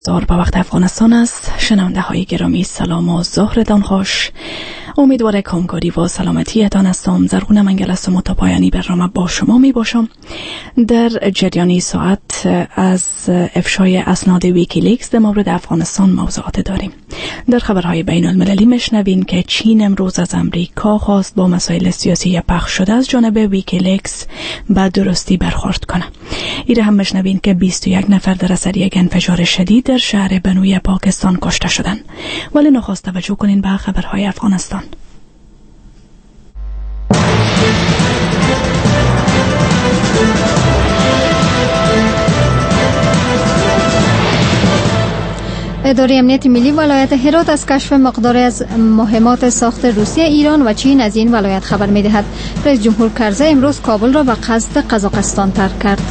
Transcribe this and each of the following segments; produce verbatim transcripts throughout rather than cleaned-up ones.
زار به وقت افغانستان است. شنونده های گرامی سلام و ظهرتان خوش. امیدوارم همکاری و سلامتیتان هستم. زرغون منگل هستم و تا پایانی برنامه با شما می باشم. در جریان ساعت از افشای اسناد ویکیلیکس در مورد افغانستان موضوعات داریم. در خبرهای بین المللی مشنوین که چین امروز از امریکا خواست با مسائل سیاسی پخش شده از جانب ویکیلیکس به درستی برخورد کنه. ایره هم مشنوین که بیست و یک نفر در اثر یک انفجار شدید در شهر بنوی پاکستان کشته شدند. ولی نخست توجه کنین به خبرهای افغانستان. اداره امنیت ملی ولایت هرات از کشف مقداری از مهمات ساخت روسیه، ایران و چین از این ولایت خبر می‌دهد. رئیس جمهور کرزی امروز کابل را به قصد قزاقستان ترک کرد.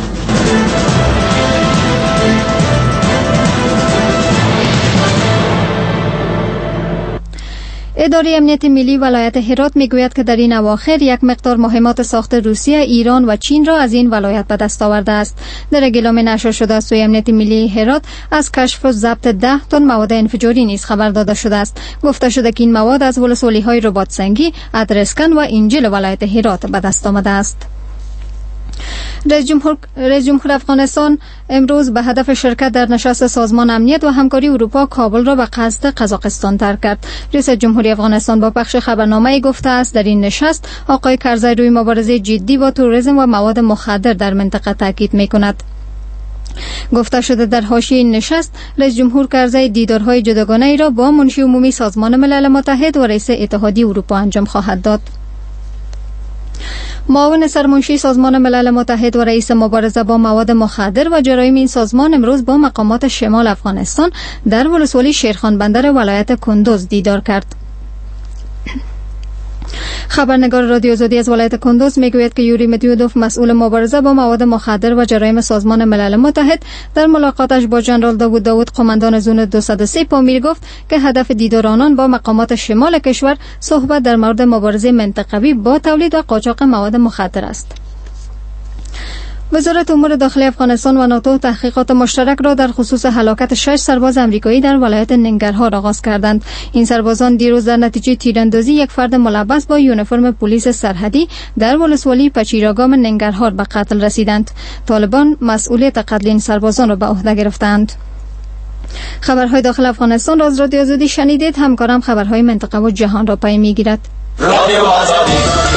اداره امنیت ملی ولایت هرات میگوید که در این اواخر یک مقدار مهمات ساخت روسیه، ایران و چین را از این ولایت به دست آورده است. در اعلامیه نشر شده از سوی امنیت ملی هرات از کشف و ضبط ده تن مواد انفجاری نیز خبر داده شده است. گفته شده که این مواد از ولسوالی‌های رباط سنگی، ادرسکن و انجیل ولایت هرات به دست آمده است. رئیس جمهور رئیس جمهور افغانستان امروز به هدف شرکت در نشست سازمان امنیت و همکاری اروپا کابل را به قصد قزاقستان ترک کرد. رئیس جمهوری افغانستان با پخش خبرنامه‌ای گفته است در این نشست آقای کرزی روی مبارزه جدی با تروریسم و مواد مخدر در منطقه تاکید می‌کند. گفته شده در حاشیه این نشست رئیس جمهور کرزی دیدارهای جداگانه ای را با منشی عمومی سازمان ملل متحد و رئیس اتحادیه اروپا انجام خواهد داد. معاون سرمنشی سازمان ملل متحد و رئیس مبارزه با مواد مخدر و جرایم این سازمان امروز با مقامات شمال افغانستان در ولسوالی شیرخان بندر ولایت کندوز دیدار کرد. خبرنگار رادیو آزادی از ولایت کندوز میگوید که یوری متیودوف مسئول مبارزه با مواد مخدر و جرایم سازمان ملل متحد در ملاقاتش با جنرال داوود داوود قماندان زون دویست و سه پامیر گفت که هدف دیدار آنان با مقامات شمال کشور صحبت در مورد مبارزه منطقوی با تولید و قاچاق مواد مخدر است. وزارت امور داخلی افغانستان و ناتو تحقیقات مشترک را در خصوص هلاکت شش سرباز امریکایی در ولایت ننگرهار آغاز کردند. این سربازان دیروز در نتیجه تیراندازی یک فرد ملبس با یونیفرم پلیس سرحدی در ولسوالی پچیراگام ننگرهار به قتل رسیدند. طالبان مسئولیت قتل این سربازان را به عهده گرفتند. خبرهای داخل افغانستان را از رادیو آزادی شنیدید. همکارم خبرهای منطقه و جهان را پی میگیرد. رادیو آزادی.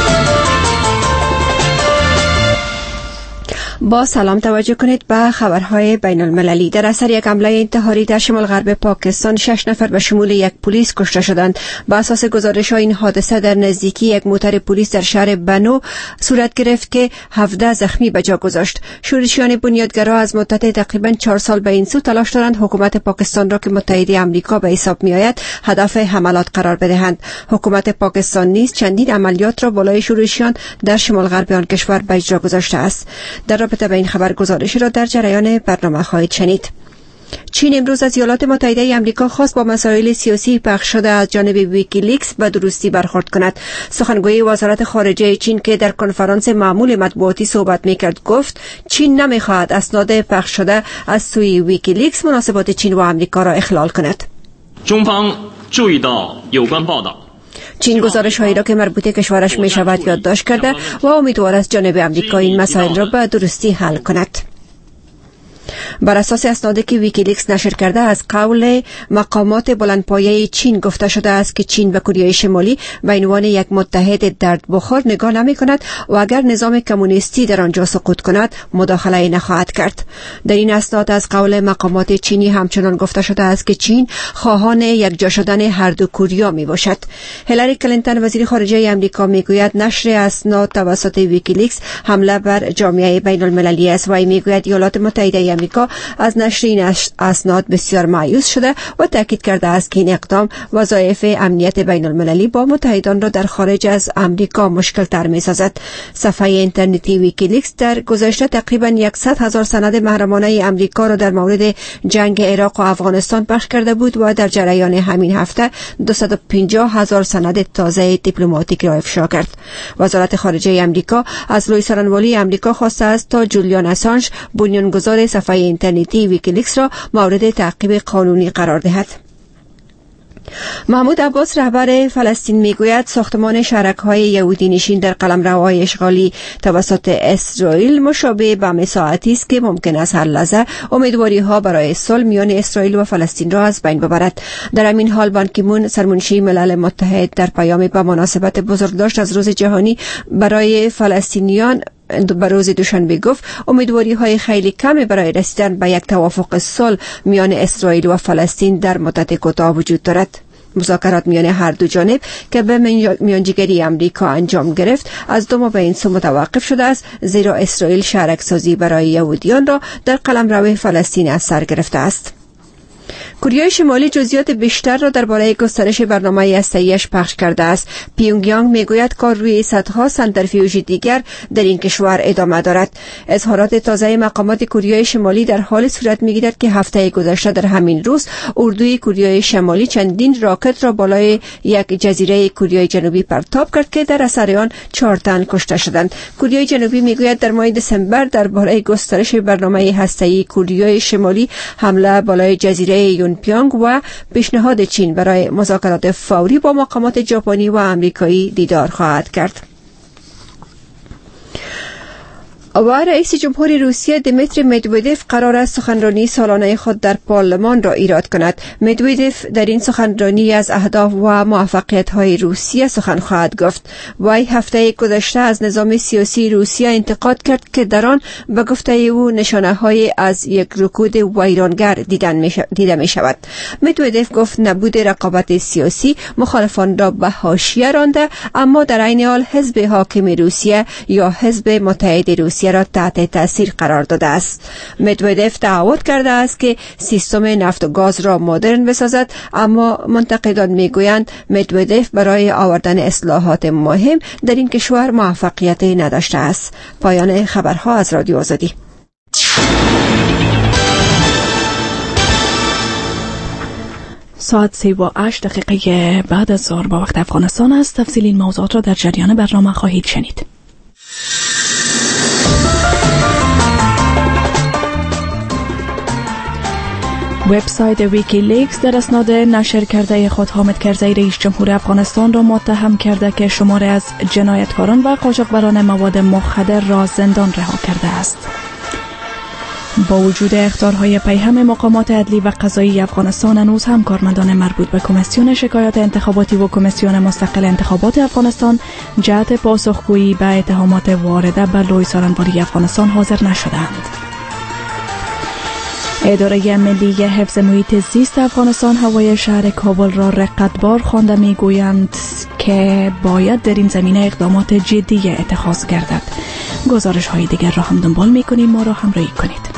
با سلام توجه کنید به خبرهای بین المللی. در اثر یک حمله انتحاری در شمال غرب پاکستان شش نفر به شمول یک پلیس کشته شدند. با اساس گزارش ها این حادثه در نزدیکی یک موتر پلیس در شهر بنو صورت گرفت که هفده زخمی به جا گذاشت. شورشیان بنیادگرا از مدت تقریبا چهار سال به این سو تلاش دارند حکومت پاکستان را که متحد آمریکا به حساب می آید هدف حملات قرار بدهند. حکومت پاکستان نیز چندین عملیات را بالای شورشیان در شمال غرب آن کشور به اجرا گذاشته است. در رابطه با این خبر گزارشی را در جریان برنامه خواهید شنید. چین امروز از ایالات متحده آمریکا خواست با مسائل سیاسی پخش شده از جانب ویکیلیکس به درستی برخورد کند. سخنگوی وزارت خارجه چین که در کنفرانس معمول مطبوعاتی صحبت میکرد گفت چین نمیخواهد اسناد پخش شده از سوی ویکیلیکس مناسبات چین و آمریکا را اخلال کند. چین گزارش هایی را که مربوط کشورش می شود یادداشت کرده و امیدوار است جانب آمریکا این مسائل را به درستی حل کند. بر اساس اسنادی که ویکیلیکس نشر کرده از قول مقامات بلندپایه چین گفته شده است که چین به کره شمالی به عنوان یک متحد دردبخور نگاه نمی کند و اگر نظام کمونیستی در آنجا سقوط کند مداخله نخواهد کرد. در این اسناد از قول مقامات چینی همچنان گفته شده است که چین خواهان یکجا شدن هر دو کره می باشد. هیلاری کلینتون وزیر خارجه آمریکا می گوید نشر اسناد توسط ویکیلیکس حمله بر جامعه بین المللی است و می گوید ایالات متحده آمریکا از نشر این اسناد بسیار مایوس شده و تاکید کرده است که این اقدام وظایف امنیت بین المللی با متحدان را در خارج از امریکا مشکل تر می سازد. صفحه اینترنتی ویکیلیکس در گذشته تقریبا صد هزار سند محرمانه امریکا را در مورد جنگ عراق و افغانستان پخش کرده بود و در جریان همین هفته دویست و پنجاه هزار سند تازه دیپلماتیک را افشا کرد. وزارت خارجه امریکا از لوی سرانوالی امریکا خواسته است تا جولیان اسانژ بنیانگذار صفحه صفحه اینترنتی ویکیلیکس را مورد تعقیب قانونی قرار دهد. محمود عباس رهبر فلسطین میگوید ساختمان شهرک‌های یهودی نشین در قلمروهای اشغالی توسط اسرائیل مشابه بم ساعتی است که ممکن است هر لحظه امیدواری‌ها برای صلح میان اسرائیل و فلسطین را از بین ببرد. در همین حال بان کی مون سرمنشی ملل متحد در پیامی به مناسبت بزرگداشت از روز جهانی برای فلسطینیان بر روز دوشنبه گفت امیدواری های خیلی کمی برای رسیدن به یک توافق صلح میان اسرائیل و فلسطین در مدت کوتاه وجود دارد. مذاکرات میان هر دو جانب که به میانجیگری امریکا انجام گرفت از دو ماه به این سو متوقف شده است، زیرا اسرائیل شهرک سازی برای یهودیان را در قلمرو فلسطین از سر گرفته است. کره شمالی جزئیات بیشتر را درباره گسترش برنامه هسته‌ایش پخش کرده است. پیونگیانگ میگوید کار روی صدها سنتریفیوژ دیگر در این کشور ادامه دارد. اظهارات تازه مقامات کره شمالی در حال صورت میگیرد که هفته گذشته در همین روز اردوی کره شمالی چندین راکت را بالای یک جزیره کره جنوبی پرتاب کرد که در اثر آن چهار تن کشته شدند. کره جنوبی میگوید در ماه دسامبر درباره گسترش برنامه هسته‌ای کره شمالی حمله بالای جزیره یونپیانگ و پیشنهاد چین برای مذاکرات فوری با مقامات ژاپنی و آمریکایی دیدار خواهد کرد. و رئیس جمهور روسیه دیمیتری مدودوف قرار است سخنرانی سالانه خود در پارلمان را ایراد کند. مدودوف در این سخنرانی از اهداف و موفقیت‌های روسیه سخن خواهد گفت. وی هفته گذشته از نظام سیاسی روسیه انتقاد کرد که در آن به گفته او نشانه‌های از یک رکود ویرانگر دیده می‌شود. مدودوف گفت نبود رقابت سیاسی مخالفان را به حاشیه رانده، اما در عین حال حزب حاکم روسیه یا حزب متحد روسیه را تحت تاثیر قرار داده است. مدودوف تعهد کرده است که سیستم نفت و گاز را مدرن بسازد، اما منتقدان میگویند مدودوف برای آوردن اصلاحات مهم در این کشور موفقیتی نداشته است. پایان خبرها از رادیو آزادی. ساعت سی و هشت دقیقه بعد از ظهر با وقت افغانستان است. تفصیل این موضوعات را در جریان برنامه خواهید شنید. وبسایت ویکیلیکس در اسناد نشر کرده خود حامد کرزی رئیس جمهور افغانستان را متهم کرده که شماری از جنایتکاران و قاچاقبران مواد مخدر را زندان رها کرده است. با وجود اخطارهای پیهم مقامات عدلی و قضایی افغانستان هنوز هم کارمندان مربوط به کمیسیون شکایات انتخاباتی و کمیسیون مستقل انتخابات افغانستان جهت پاسخگویی به اتهامات وارده به لوی سالنواری افغانستان حاضر نشدند. اداره ملی حفظ محیط زیست افغانستان هوای شهر کابل را رقتبار خوانده میگویند که باید در این زمینه اقدامات جدی اتخاذ گردد. گزارش های دیگر را هم دنبال میکنیم، ما را همراهی کنید.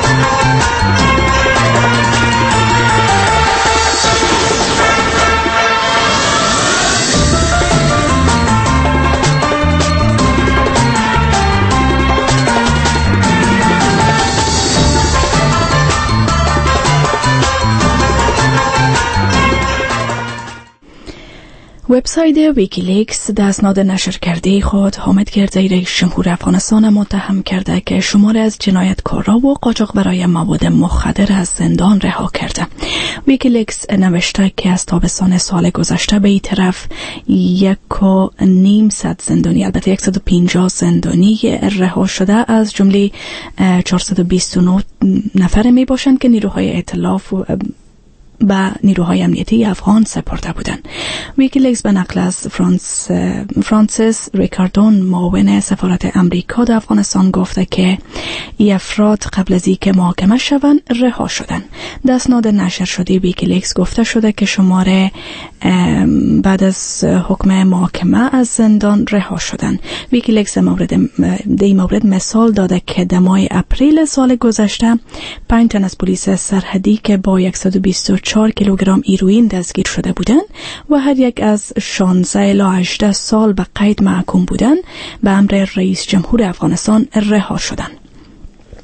وبسایت ویکیلیکس در اسناد نشر کرده خود حامد کرزی رئیس جمهور افغانستان متهم کرده که شماری از جنایتکاران و قاچاقبران مواد مخدر از زندان رها کرده. ویکیلیکس نوشته که از تابستان سال گذشته به این طرف یک و نیم صد زندانی، البته صد و پنجاه زندانی رها شده، از جمله چهارصد و بیست و نه نفر می باشند که نیروهای ائتلاف و با نیروهای امنیتی افغان سپرده بودند. ویکیلیکس به نقل از فرانس فرانسیس ریکاردون معاون سفارت امریکا در افغانستان گفته که این افراد قبل از اینکه محاکمه شوند رها شدند. در اسناد نشر شده ویکیلیکس گفته شده که شماره بعد از حکم محاکمه از زندان رها شدند. ویکیلیکس مورد در این مورد مثال داده که در ماه اپریل سال گذشته پنج تن از پلیس سرحدی که با صد و بیست و چهار کیلوگرم هیروئین دستگیر شده بودند و هر یک از شانزده الی هجده سال به قید محکوم بودند، به امر رئیس جمهور افغانستان رها شدند.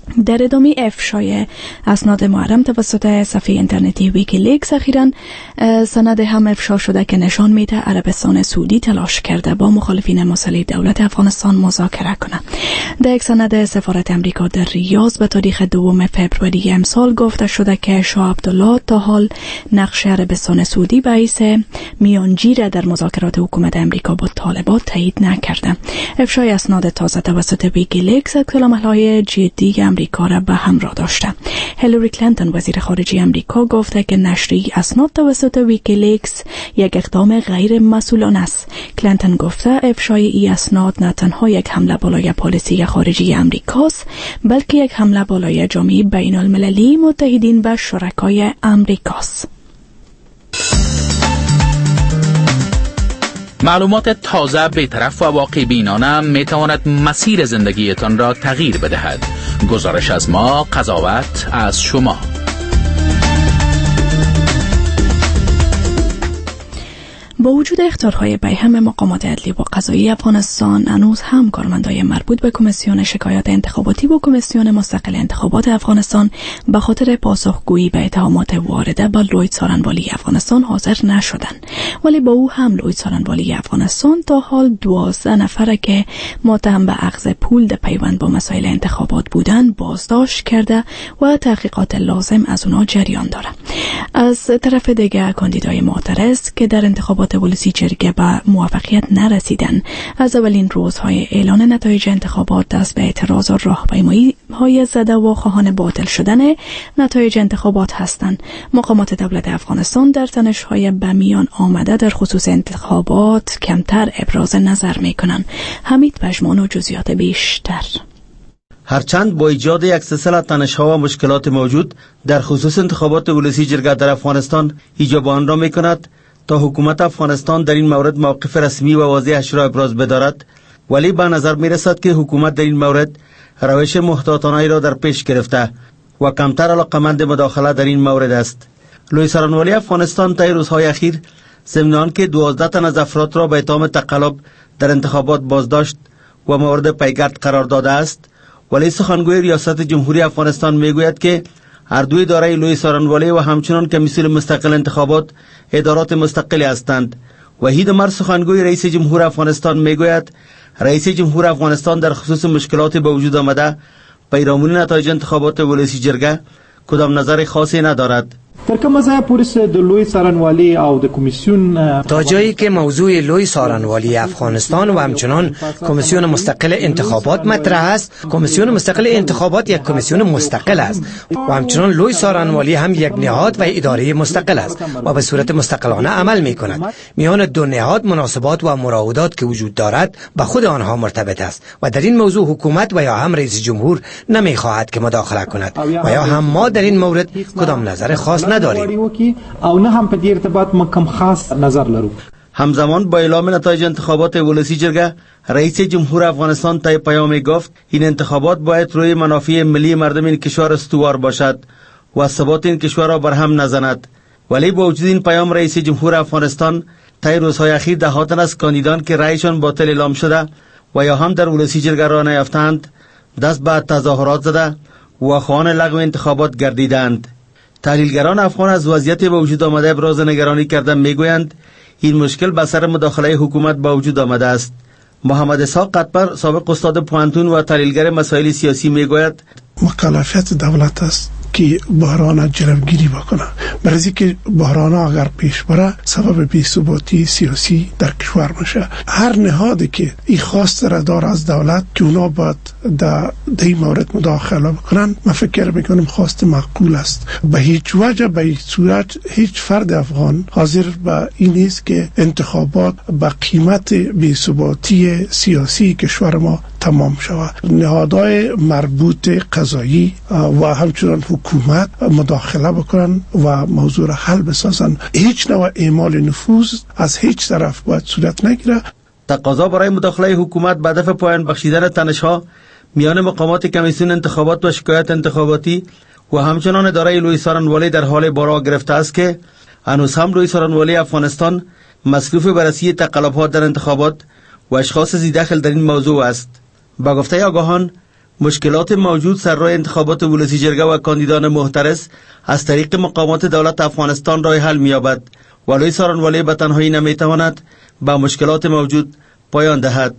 در ادامه افشای اسناد محرم توسط صفحه اینترنتی ویکیلیکس اخیراً سند هم افشا شده که نشان میده عربستان سعودی تلاش کرده با مخالفین مسلح دولت افغانستان مذاکره کنه. در یک سند سفارت امریکا در ریاض به تاریخ دوم فوریه امسال گفته شده که شاه عبدالله تا حال نقش عربستان سعودی به حیث میانجی در مذاکرات حکومت امریکا با طالبان تایید نکرده. افشای اسناد تازه توسط ویکیلیکس کلام‌های جدی امریکا را به همراه داشته. هیلاری کلینتون وزیر خارجه امریکا گفته که نشری اسناد توسط ویکیلیکس یک اقدام غیر مسئولانه است. کلینتون گفته افشای این اسناد نه تنها یک حمله بالای پالیسی خارجی امریکاست، بلکه یک حمله بالای جامعه بین المللی متحدین و شرکای امریکاست. معلومات تازه، بی‌طرف و واقع بینانه می تواند مسیر زندگیتان را تغییر بدهد. گزارش از ما، قضاوت از شما. با وجود اخطارهای بیهم مقامات عدلی و قضایی افغانستان، هنوز هم کارمندای مربوط به کمیسیون شکایات انتخاباتی و کمیسیون مستقل انتخابات افغانستان به خاطر پاسخگویی به اتهامات وارده به لوید سارنوالی افغانستان حاضر نشدند. ولی با او هم لوید سارنوالی افغانستان تا حال دوازده نفره که متهم به اخذ پول در پیوند با مسائل انتخابات بودند بازداشت کرده و تحقیقات لازم از اونا جریان داره. از طرف دیگه کاندیدای معترض که در انتخابات ولسی جرگه به موفقیت نرسیدن از اولین روزهای اعلان نتایج انتخابات دست به اعتراض و راهپیمایی های زده و خواهان باطل شدن نتایج انتخابات هستند. مقامات دولت افغانستان در تنش‌های به میان آمده در خصوص انتخابات کمتر ابراز نظر می‌کنند. حمید پژمان و جزئیات بیشتر. هرچند با ایجاد یک سلسله تنش‌ها و مشکلات موجود در خصوص انتخابات ولسی جرگه در افغانستان ایجاب آن را می‌کند تا حکومت افغانستان در این مورد موقف رسمی و واضحش را ابراز بدارد، ولی به نظر می رسد که حکومت در این مورد روش محتاطانه را در پیش گرفته و کمتر علاقمند مداخله در این مورد است. لوید سارنوالی افغانستان طی روزهای اخیر ضمن آنکه دوازده تن از افراد را به اتهام تقلب در انتخابات بازداشت و مورد پیگرد قرار داده است، ولی سخنگوی ریاست جمهوری افغانستان می گوید که هر دو اداره لوید سارنوالی و همچنان کمیسیون مستقل انتخابات ادارات مستقلی هستند. وحید عمر سخنگوی رئیس جمهور افغانستان میگوید رئیس جمهور افغانستان در خصوص مشکلات به وجود آمده پیرامون نتایج انتخابات ولسی جرگه کدام نظر خاصی ندارد. در کومه ځای پورې د لوی سارنوالی او د کمیسیون تا جایی که موضوع لوی سارنوالی افغانستان و همچنان کمیسیون مستقل انتخابات مطرح است، کمیسیون مستقل انتخابات یک کمیسیون مستقل است و همچنان لوی سارنوالی هم یک نهاد و اداره مستقل است و به صورت مستقلانه عمل می کند. میان دو نهاد مناسبات و مراودات که وجود دارد به خود آنها مرتبط است و در این موضوع حکومت و یا هم رئیس جمهور نمی خواهد که مداخله کند و یا هم ما در این مورد کدام نظر خاص نداریم او نه هم په دې ارتباط مکم خاص نظر لرو. همزمان با اعلام نتایج انتخابات ولسی جرگه، رئیس جمهور افغانستان طی پیامی گفت این انتخابات باید روی منافع ملی مردم این کشور استوار باشد و ثبات این کشور را برهم نزند. ولی با وجود این پیام رئیس جمهور افغانستان طی روزهای اخیر دهها تن از کاندیدان که رأیشان باطل اعلام شده و یا هم در ولسی جرگه را نیافتند دست به تظاهرات زده و خواهان لغو انتخابات گردیدند. تحلیلگران افغان از وضعیت به وجود آمده ابراز نگرانی کردن میگویند این مشکل به اثر مداخله حکومت به وجود آمده است. محمد اسحاق قطبر سابق استاد پوهنتون و تحلیلگر مسائل سیاسی میگوید مکلفیت دولت است که بحران جلوگیری بکنه، برای که بحران اگر پیش بره سبب بی‌ثباتی سیاسی در کشور میشه. هر نهادی که این خواست را داره از دولت که اونا باید در این مورد مداخله بکنن، من فکر میکنم خواست معقول است. به هیچ وجه به هیچ صورت هیچ فرد افغان حاضر به این نیست که انتخابات به قیمت بی‌ثباتی سیاسی کشور ما تمام شود. نهادهای مربوط قضایی و همچنان حکومت مداخله بکنن و موضوع را حل بسازن. هیچ نوع اعمال نفوذ از هیچ طرف باید صورت نگیره. تقاضا برای مداخله حکومت به هدف پایان بخشیدن تنش‌ها میان مقامات کمیسیون انتخابات و شکایت انتخاباتی و همچنان اداره لوید سارنوالی در حال بارا گرفته است که هنوز هم لوید سارنوالی افغانستان مصروف بررسی تقلب‌ها در انتخابات و اشخاص ذی دخل در این موضوع است. با گفته آگاهان مشکلات موجود سر راه انتخابات ولسی جرگه و کاندیدان محترس از طریق مقامات دولت افغانستان راه حل می‌یابد و لوی سارنوالی به تنهایی نمی‌تواند با مشکلات موجود پایان دهد.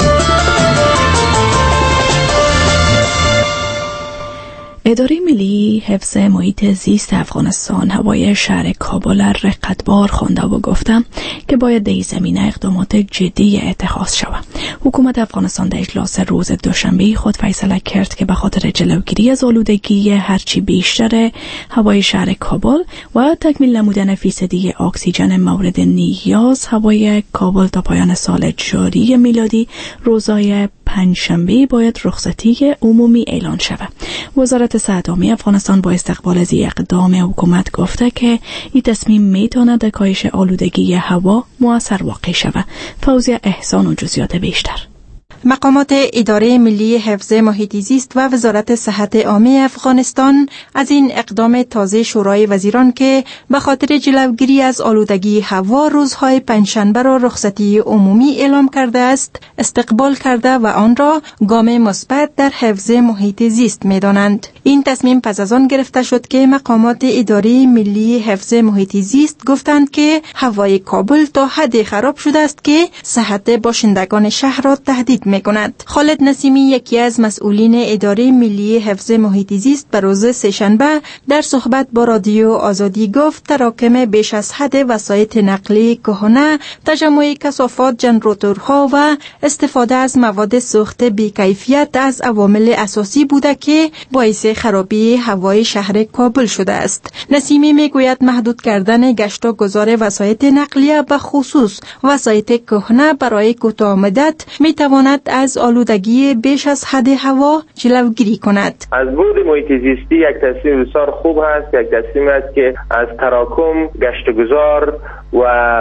اداره ملی حفظ محیط زیست افغانستان هوای شهر کابل را رقتبار خوانده و گفته که باید در این زمینه اقدامات جدی اتخاذ شود. حکومت افغانستان در اجلاس روز دوشنبه خود فیصله کرد که به خاطر جلوگیری از آلودگی هرچی بیشتر هوای شهر کابل و تکمیل نمودن فیصدی اکسیژن مورد نیاز هوای کابل تا پایان سال جاری میلادی روزهای پنجشنبه باید رخصتی عمومی اعلان شود. وزارت صحت عامه افغانستان با استقبال از اقدام حکومت گفته که این تصمیم میتواند در کاهش آلودگی هوا مؤثر واقع شود. فوزیه احسان و جزئیات بیشتر. مقامات اداره ملی حفظ محیط زیست و وزارت صحت عامه افغانستان از این اقدام تازه شورای وزیران که به خاطر جلوگیری از آلودگی هوا روزهای پنجشنبه را رخصتی عمومی اعلام کرده است استقبال کرده و آن را گام مثبت در حفظ محیط زیست می‌دانند. این تصمیم پس از آن گرفته شد که مقامات اداره ملی حفظ محیط زیست گفتند که هوای کابل تا حدی خراب شده است که صحت باشندگان شهر را تهدید می‌کند. خالد نسیمی یکی از مسئولین اداره ملی حفظ محیط زیست به روز سه‌شنبه در صحبت با رادیو آزادی گفت تراکم بیش از حد وسایط نقلیه کهنه، تجمع کثافات جنراتورها و استفاده از مواد سوخت بی‌کیفیت از عوامل اساسی بوده که باعث خرابی هوای شهر کابل شده است. نسیمی میگوید محدود کردن گشت و گذار وسایط نقلیه به خصوص وسایط کهنه برای کوتاه مدت میتواند از آلودگی بیش از حد هوا جلوگیری کند. از بود محیط زیستی یک تصمیم بسیار خوب هست، یک تصمیم است که از تراکم گشت و گذار و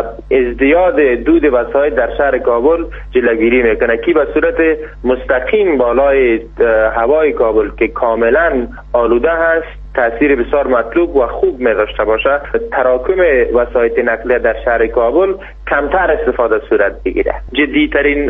ازدیاد دود وسایط در شهر کابل جلوگیری میکنه که به صورت مستقیم بالای هوای کابل که کاملا آلوده هست تأثیر بسیار مطلوب و خوب می داشته باشه. تراکم وسایط نقلیه در شهر کابل کمتر استفاده صورت بگیره. جدیترین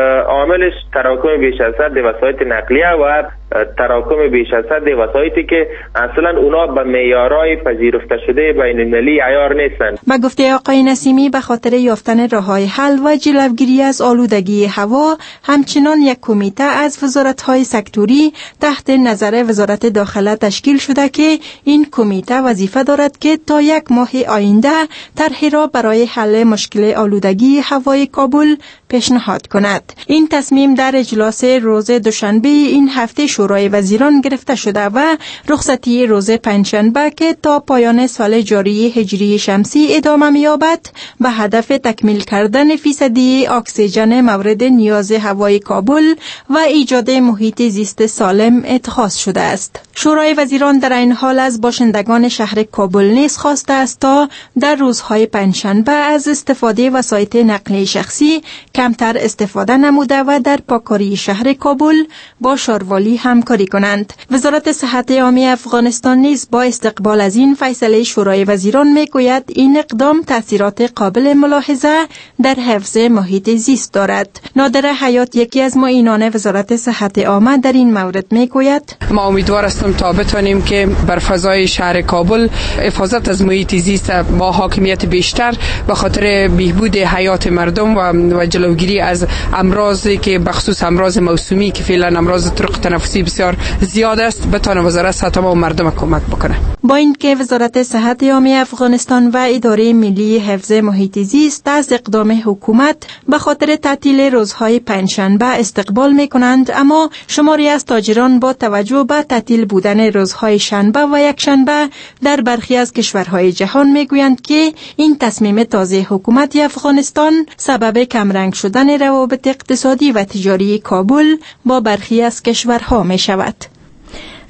عاملش تراکم بیش از حد وسایط نقلیه و تراکم بیش از حد وسایطی که اصلا اونا به معیارهای پذیرفته شده بین المللی عیار نیستند. به گفته آقای نسیمی به خاطر یافتن راه‌های حل و جلوگیری از آلودگی هوا همچنان یک کمیته از وزارت‌های سکتوری تحت نظر وزارت داخله تشکیل شده که این کمیته وظیفه دارد که تا یک ماه آینده طرحی را برای حل مشکل آلودگی هوای کابل پیشنهاد کند. این تصمیم در اجلاس روز دوشنبه این هفته شورای وزیران گرفته شده و رخصتی روز پنجشنبه که تا پایان سال جاری هجری شمسی ادامه می‌یابد به هدف تکمیل کردن فیصدی اکسیژن مورد نیاز هوای کابل و ایجاد محیط زیست سالم اتخاذ شده است. شورای وزیران در این حال از باشندگان شهر کابل نیز خواسته است تا در روزهای پنجشنبه از استفاده وسایط نقلیه شخصی کمتر استفاده نموده و در پاکاری شهر کابل با شاروالی همکاری کنند. وزارت صحت عامه افغانستان نیز با استقبال از این فیصله شورای وزیران میگوید این اقدام تاثیرات قابل ملاحظه در حفظ محیط زیست دارد. نادر حیات یکی از معینان وزارت صحت عامه در این مورد میگوید ما امیدوار هستیم تا بتونیم که بر فضای شهر کابل حفاظت از محیط زیست با حاکمیت بیشتر به خاطر بهبود حیات مردم و جلوگیری از امراضی که بخصوص امراض موسومی که فعلا امراض طرق تنفسی بسیار زیاد است بتونه وزارت صحت عامه و مردم کمک بکنه. با اینکه وزارت صحت عامه افغانستان و اداره ملی حفظ محیط زیست از اقدام حکومت به خاطر تعطیل روزهای پنجشنبه استقبال میکنند، اما شماری از تاجران با توجه به تعطیل بودن روزهای شنبه و یکشنبه در برخی از کشورهای جهان میگویند که این تصمیم تازه حکومت افغانستان سبب کمرنگ شدن روابط اقتصادی و تجاری کابل با برخی از کشورها می شود.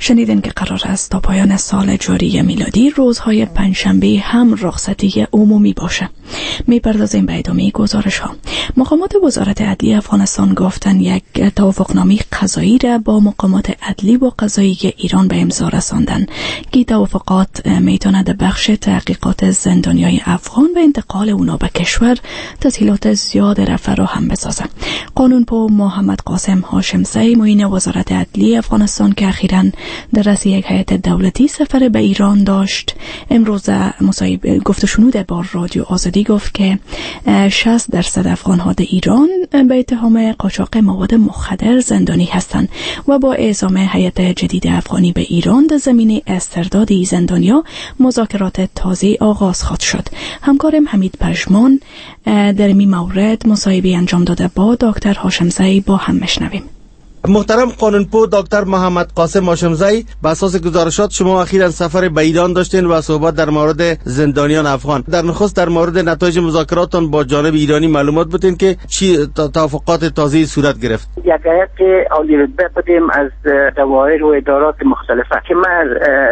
شنیدین که قرار است تا پایان سال جاری میلادی روزهای پنجشنبه هم رخصتی عمومی باشه. میپردازیم به ادامه گزارش ها. مقامات وزارت عدلیه افغانستان گفتن یک توافقنامه قضایی را با مقامات عدلی و قضایی ایران به امضا رساندن که توافقات میتواند بخش تحقیقات زندانیای افغان و انتقال اونا به کشور تسهیلات زیاد را فراهم بسازه. قانون‌پو محمد قاسم هاشمزی معین وزارت عدلیه افغانستان که اخیراً در رأس یک هیئت دولتی سفر به ایران داشت، امروز مصاحبه گفت و شنود با رادیو آزادی گفت که شصت درصد افغان‌ها در ایران به اتهام قاچاق مواد مخدر زندانی هستند و با اعزام هیئت جدید افغانی به ایران در زمینه استرداد زندانیا مذاکرات تازه آغاز خواهد شد. همکارم حمید پژمان در این مورد مصاحبه انجام داده با دکتر هاشمزی، با هم مشنویم. محترم قانون‌پو دکتر محمد قاسم هاشمزی، به اساس گزارشات شما اخیراً سفر به ایران داشتین و صحبت در مورد زندانیان افغان. در نخست در مورد نتایج مذاکراتتان با جانب ایرانی معلومات بدین که چی توافقات تازه صورت گرفت. یک هیئت عالی رتبه بودیم از دوایر و ادارات مختلفه که ما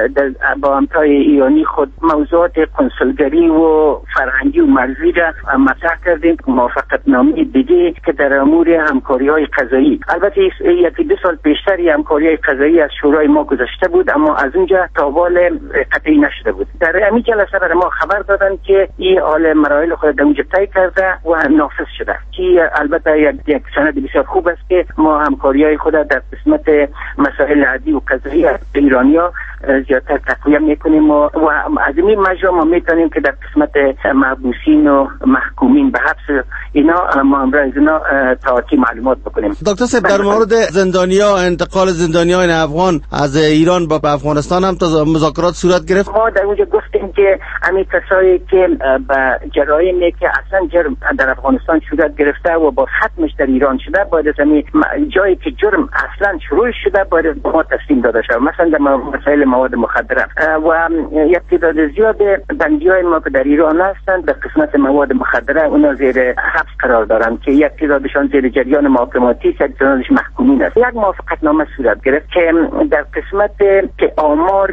با همتای ایرانی خود موضوعات کنسولگری و فرهنگی و مرزی را مطرح کردیم. موافقت نامه دیگه که در امور همکاری‌های قضایی، البته یکی دو سال پیشتر همکاری قضایی از شورای ما گذشته بود، اما از اونجا تا بال قطعی نشده بود. در همین جلسه برای ما خبر دادن که این حال مراحل خود در اونجا طی کرده و نافذ شده، که البته یک, یک سند بسیار خوب است که ما همکاری‌های خود در قسمت مسائل عدلی و قضایی از ایرانیا زیادتر تقویت میکنیم و, و از این مجرا ما میتونیم که در قسمت محبوسین و محکومین به حبس اینا ما امروز اینا تاکی معلومات بکنیم. دکتر صاحب، در مورد زندانیا، انتقال زندانیان افغان از ایران به افغانستان هم مذاکرات صورت گرفت. ما در اونجا گفتیم که همین کسایی که به جرایمی که اصلا جرم در افغانستان صورت گرفته و با ختمش در ایران شده، باید از همین جایی که جرم اصلا شروع شده باید ما تسلیم داده شود. مثلا در مسائل مواد مخدره و یک تعداد زیاد بندیای ما که در ایران هستند در قسمت مواد مخدره اونا زیر حبس قرار دارند که یک تعدادشان زیر جریان محاکماتی است، یک تعدادش محکومین است. یک موافقتنامه صورت گرفت که در قسمت که آمار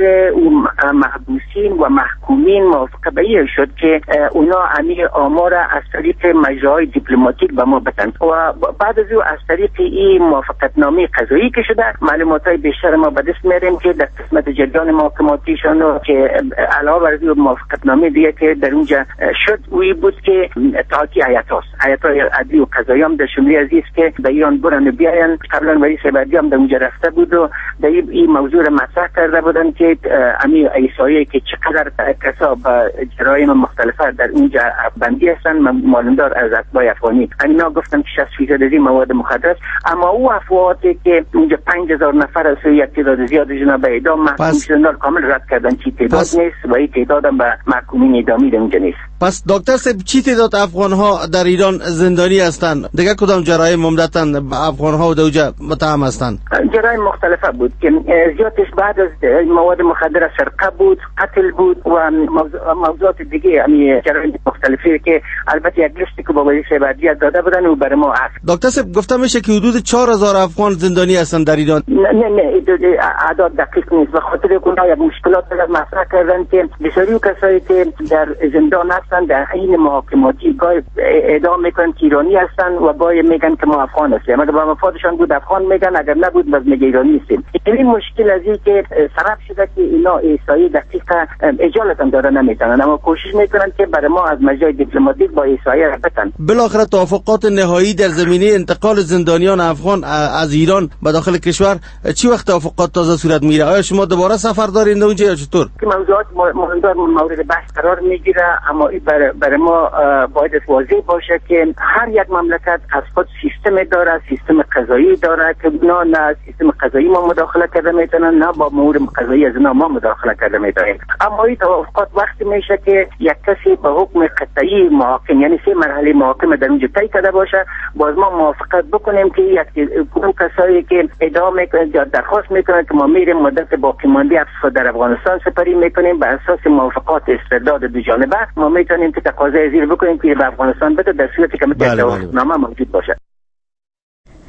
محبوسین و محکومین موافقه به این شد که اونا امی آمار از طریق مجراهای دیپلماتیک به ما بدن و بعد از او از طریق این موافقتنامه قضایی که شده معلوماتای بیشتر ما به دست میاریم که در قسمت جریان محاکماتیشان که علاوه بر این موافقتنامه دیگه که در اونجا شد وی بود که تاکی هیئت‌هاست، هیئت‌های عدلی و قضایی هم در شمولی عزیز که در ایران برن بیاین. قبلا رئیس بعدی هم در اونجا رفته بود و در این موضوع را مطرح کرده بودن که امی ایسایی که چقدر کسا با جرایم مختلفه در اونجا بندی هستن معلومدار از اتباع افغانی. اینا گفتن که شصت فیصد از این مواد مخدر است، اما او افواهاتی که اونجا پنج هزار نفر از یک تعداد زیاد جنا به اعدام محکوم شدن کامل رد کردن، چی تعداد پس... نیست و این تعداد هم به محکومین اعدامی در اونجا نیست. پس دکتر صاحب، چی تعداد افغان ها در ایران زندانی هستند؟ دیگه کدام جرایم عمدتاً افغان ها در اونجا متهم هستند؟ جرایم مختلفه بود که زیادش بعد از مواد مخدر سرقه بود، قتل بود و موضوعات دیگه، یعنی جرایم مختلفی که البته یک لیستی که با رئیس بعدی داده بودن و برای ما هست. دکتر صاحب، گفته میشه که حدود چهار هزار افغان زندانی هستند در ایران. نه نه نه اعداد دقیق نیست، به خاطر اونها یک مشکلات را مطرح کردن که بسیاری کسایی که در زندان هستند در حین محاکماتی گاه اعدام میکنن که ایرانی هستند و گاه میگن که ما افغان هستیم، اگر با مفادشان بود افغان میگن، اگر نبود باز میگه ایرانی هستیم. این مشکل از این که سبب شده که اینا ایسایی دقیق اجالت هم داره نمیتونن، اما کوشش میکنن که برای ما از مجرای دیپلماتیک با ایسایی رفتن. بالاخره توافقات نهایی در زمینه انتقال زندانیان افغان از ایران به داخل کشور چی وقت توافقات تازه صورت میگیره؟ آیا شما دوباره سفر دارین اونجا یا چطور؟ که موضوعات مهمدار مورد بحث قرار میگیره، اما این برای بر ما باید واضح باشه که هر یک مملکت از خود سیستم داره، سیستم قضایی داره که نه نه سیستم قضایی ما مداخله کرده میتونن، نه با امور قضایی از ما مداخله کرده میتونیم. اما این توافقات وقتی میشه که یک کسی به حکم قطعی محاکم، یعنی سه مرحله محاکمه در اونجا طی کرده باشه، باز ما موافقت بکنیم که یک اون کسایی که ادعا میکنن یا درخواست میکنن که ما میریم مدت باقی مانده حبس در افغانستان سپری میکنیم، بر اساس موافقات استرداد دو جانبه ما میتونیم که تقاضای زیر بکنیم که به افغانستان بده در صورتی که توافقنامه موجود باشه.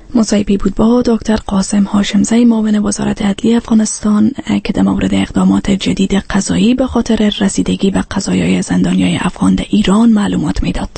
مصاحبه بود با دکتر قاسم هاشمزی معاون وزارت عدلیه افغانستان که در مورد اقدامات جدید قضایی به خاطر رسیدگی به قضایای زندانیای افغان در ایران معلومات میداد.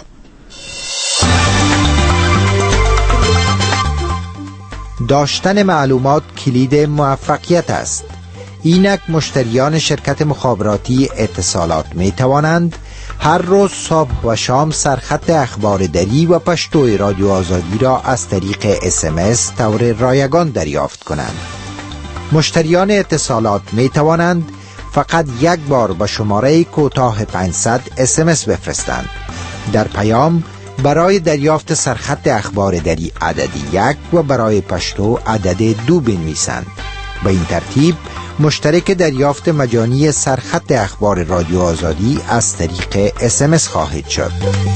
داشتن معلومات کلید موفقیت است. اینک مشتریان شرکت مخابراتی اتصالات می توانند هر روز صبح و شام سرخط اخبار دری و پشتوی رادیو آزادی را از طریق اس ام اس طور رایگان دریافت کنند. مشتریان اتصالات می توانند فقط یک بار با شماره کوتاه پانصد اس ام اس بفرستند. در پیام برای دریافت سرخط اخبار دری عدد یک و برای پشتو عدد دو بنویسند. به این ترتیب مشترک دریافت مجانی سرخط اخبار رادیو آزادی از طریق اس ام اس خواهد شد.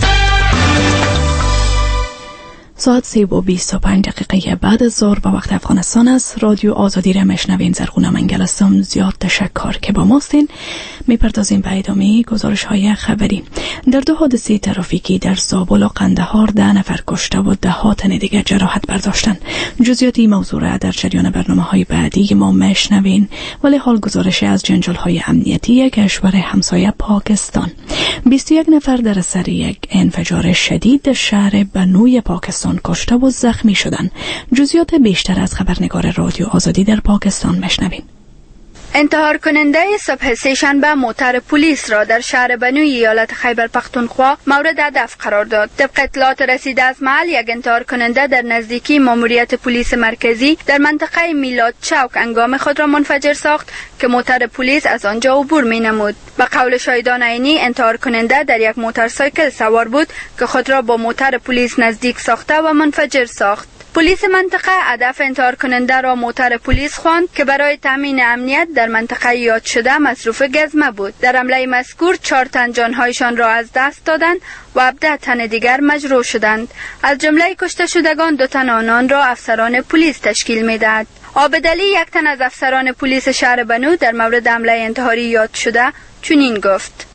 ساعت سه و بیست و پنج دقیقه بعد از ظهر به وقت افغانستان است. رادیو آزادی را مشنوین. زرغونه منگل هستم. زیاد تشکر که با ماستین. میپردازیم به ادامه گزارش های خبری. در دو حادثه ترافیکی در زابل و قندهار ده نفر کشته و ده ها تن دیگر جراحت برداشتند. جزئیات این موضوع را در جریان برنامه های بعدی ما مشنوین. ولی حال گزارش از جنجال های امنیتی کشور همسایه پاکستان. بیست و یک نفر در اثر یک انفجار شدید در شهر بنوی پاکستان کشته و زخمی شدند. جزئیات بیشتر از خبرنگار رادیو آزادی در پاکستان مشنوین. انتحار کننده صبح سه‌شنبه موتر پلیس را در شهر بنوی ایالت خیبر پختونخوا مورد هدف قرار داد. طبق اطلاعات رسیده از محل، یک انتحار کننده در نزدیکی ماموریت پلیس مرکزی در منطقه میلاد چوک انگام خود را منفجر ساخت که موتر پلیس از آنجا عبور می نمود. به قول شاهدان عینی، انتحار کننده در یک موتورسایکل سوار بود که خود را با موتر پلیس نزدیک ساخته و منفجر ساخت. پلیس منطقه هدف انتحار کننده را موتر پلیس خواند که برای تامین امنیت در منطقه یاد شده مصروف گزمه بود. در حمله مذکور چهار تن جانهایشان را از دست دادند و هفده تن دیگر مجروح شدند. از جمله کشته شدگان دو تن آنان را افسران پلیس تشکیل می‌دهد. عابدعلی، یک تن از افسران پلیس شهر بنو، در مورد حمله انتحاری یاد شده چنین گفت: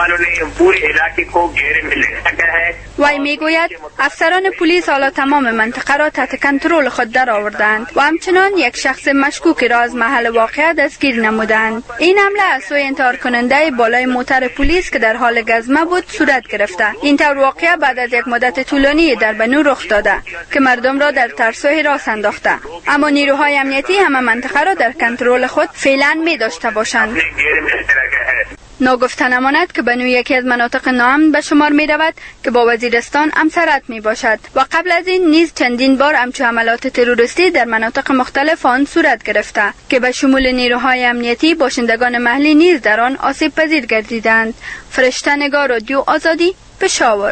وی میگوید افسران پلیس حالا تمام منطقه را تحت کنترل خود در آوردند و همچنان یک شخص مشکوک را از محل واقعه دستگیر نمودند. این حمله از سوی انتحار کننده بالای موتر پلیس که در حال گزمه بود صورت گرفته. این طور واقعه بعد از یک مدت طولانی در بنو رخ داده که مردم را در ترس و هراس انداخته، اما نیروهای امنیتی همه منطقه را در کنترل خود فعلا می داشته باشند. ناگفته نماند که بنو یکی از مناطق ناامن به شمار می رود که با وزیرستان همسرت می باشد و قبل از این نیز چندین بار همچو حملات تروریستی در مناطق مختلف آن صورت گرفته که به شمول نیروهای امنیتی باشندگان محلی نیز در آن آسیب پذیر گردیدند. فرشته نگار، رادیو آزادی، پشاور.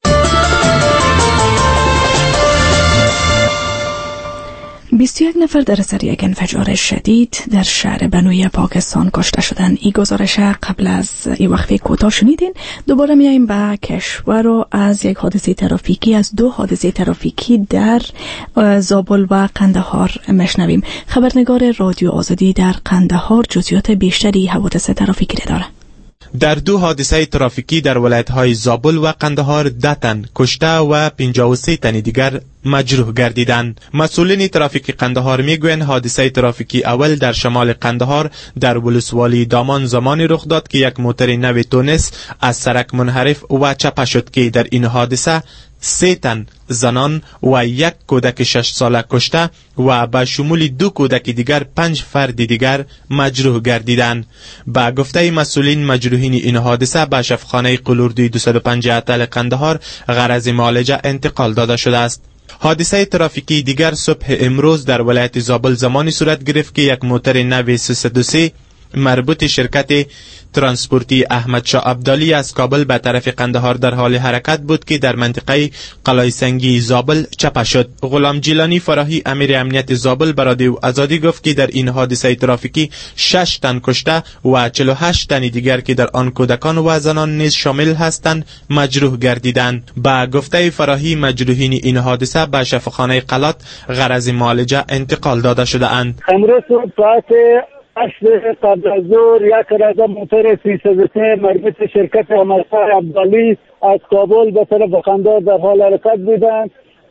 بیست و یک نفر در اثر یک انفجار شدید در شهر بنوی پاکستان کشته شدند. این گزارش قبل از این وقفه کوتاه شنیدین. دوباره میایم به کشور و از یک حادثه ترافیکی از دو حادثه ترافیکی در زابل و قندهار مشنویم. خبرنگار رادیو آزادی در قندهار جزئیات بیشتری حوادث ترافیکی داره. در دو حادثه ترافیکی در ولایت‌های زابل و قندهار ده تن کشته و پنجاه و سه تن دیگر مجروح گردیدند. مسئولین ترافیک قندهار میگویند حادثه ترافیکی اول در شمال قندهار در ولسوالی دامان زمانی رخ داد که یک موتر نو تونس از سرک منحرف و چپه شد که در این حادثه سه تن زنان و یک کودک شش ساله کشته و به شمول دو کودک دیگر پنج فرد دیگر مجروح گردیدند. با گفته مسئولین مجروحین این حادثه به شفاخانه قلوردوی دویست و پنجاه قندهار غرض معالجه انتقال داده شده است. حادثه ترافیکی دیگر صبح امروز در ولایت زابل زمانی صورت گرفت که یک موتر نو سیصد و سه مربوط شرکت ترانسپورتی احمد شاه عبدالی از کابل به طرف قندهار در حال حرکت بود که در منطقه قلعه سنگی زابل چپه شد. غلام جیلانی فراهی امیر امنیت زابل به رادیو آزادی گفت که در این حادثه ترافیکی شش تن کشته و چهل و هشت تن دیگر که در آن کودکان و زنان نیز شامل هستند مجروح گردیدند. با گفته فراهی مجروحین این حادثه به شفاخانه قلات غرض معالجه انتقال داده شده اند. امروز ساعت هشت قبل از ظهر یک رده موتر سیصد و سه مربوط شرکت احمد شاه عبدالی از کابل به طرف قندهار در حال حرکت بودند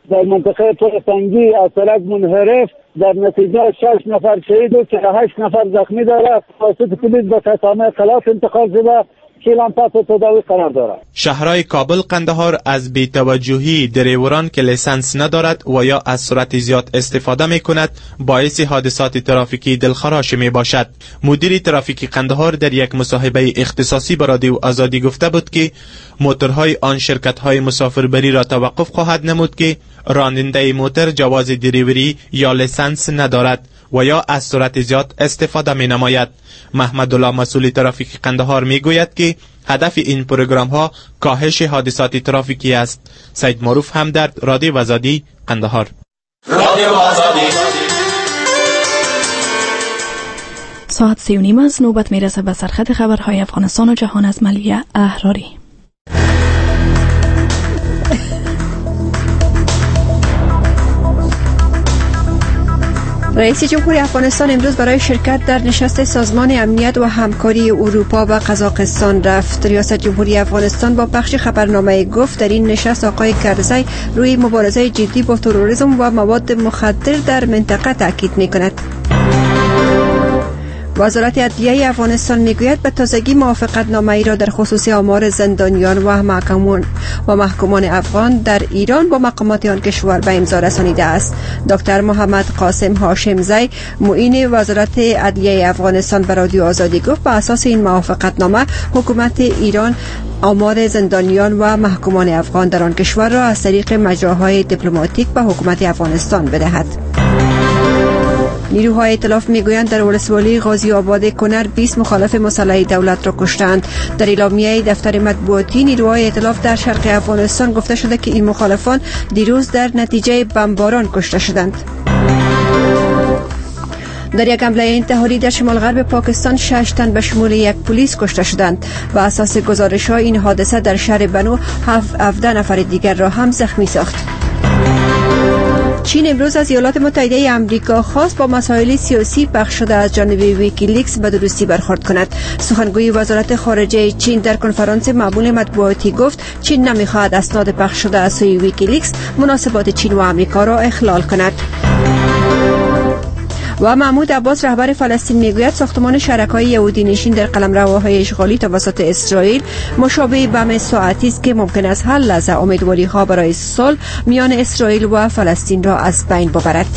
در منطقه پرسنگی از سرک منحرف در نتیجه شش نفر شهید و چهل و هشت نفر زخمی دارد. توسط پلیس به خاتمه خلاص انتقال شده شیلان پس تداوی قرار دارد. شهرهای کابل، قندهار از بی‌توجهی دریوران که لیسانس ندارد و یا از سرعت زیاد استفاده می کند باعث حادثات ترافیکی دلخراش می باشد. مدیر ترافیکی قندهار در یک مصاحبه اختصاصی با رادیو آزادی گفته بود که موتورهای آن شرکت‌های مسافربری را توقف خواهد نمود که راننده موتور جواز دریوری یا لیسانس ندارد و یا از سرعت زیاد استفاده می نماید. محمد الله مسئول ترافیک قندهار می گوید که هدف این پروگرام ها کاهش حادثات ترافیکی است. سید معروف همدرد، رادیو آزادی، قندهار. رادیو آزادی. ساعت سی و نیم از نوبت می رسد به سرخط خبرهای افغانستان و جهان از ملیه احراری. رئیس جمهوری افغانستان امروز برای شرکت در نشست سازمان امنیت و همکاری اروپا و قزاقستان رفت. ریاست جمهوری افغانستان با پخش خبرنامه گفت در این نشست آقای کرزی روی مبارزه جدی با تروریسم و مواد مخدر در منطقه تاکید می‌کند. وزارت عدلیه افغانستان میگوید به تازگی موافقت نامه ای را در خصوص آمار زندانیان و محکومان و محکومان افغان در ایران با مقامات آن کشور به امضا رسانیده است. دکتر محمد قاسم هاشمزی معین وزارت عدلیه افغانستان به رادیو آزادی گفت به اساس این موافقت نامه حکومت ایران آمار زندانیان و محکومان افغان در آن کشور را از طریق مجراهای دیپلماتیک به حکومت افغانستان بدهد. نیروهای ائتلاف میگویند در ولسوالی غازی آباد کنر بیست مخالف مسلح دولت را کشتند. در اعلامیه دفتر مطبوعاتی نیروهای ائتلاف در شرق افغانستان گفته شده که این مخالفان دیروز در نتیجه بمباران کشته شدند. در یک حمله انتحاری در شمال غرب پاکستان شش تن به شمول یک پلیس کشته شدند. بر اساس گزارش‌ها این حادثه در شهر بنو هفده نفر دیگر را هم زخمی ساخت. چین امروز از ایالات متحده آمریکا خواست با مسائل سیاسی پخش شده از جانب ویکیلیکس به درستی برخورد کند. سخنگوی وزارت خارجه چین در کنفرانس معمول مطبوعاتی گفت چین نمی‌خواهد اسناد پخش شده از سوی ویکیلیکس مناسبات چین و آمریکا را اخلال کند. و محمود عباس رهبر فلسطین میگوید ساختمان شرکای یهودی نشین در قلمروهای اشغالی توسط اسرائیل مشابه بم ساعتی است که ممکن است هر لحظه امیدواری‌ها برای صلح میان اسرائیل و فلسطین را از بین ببرد.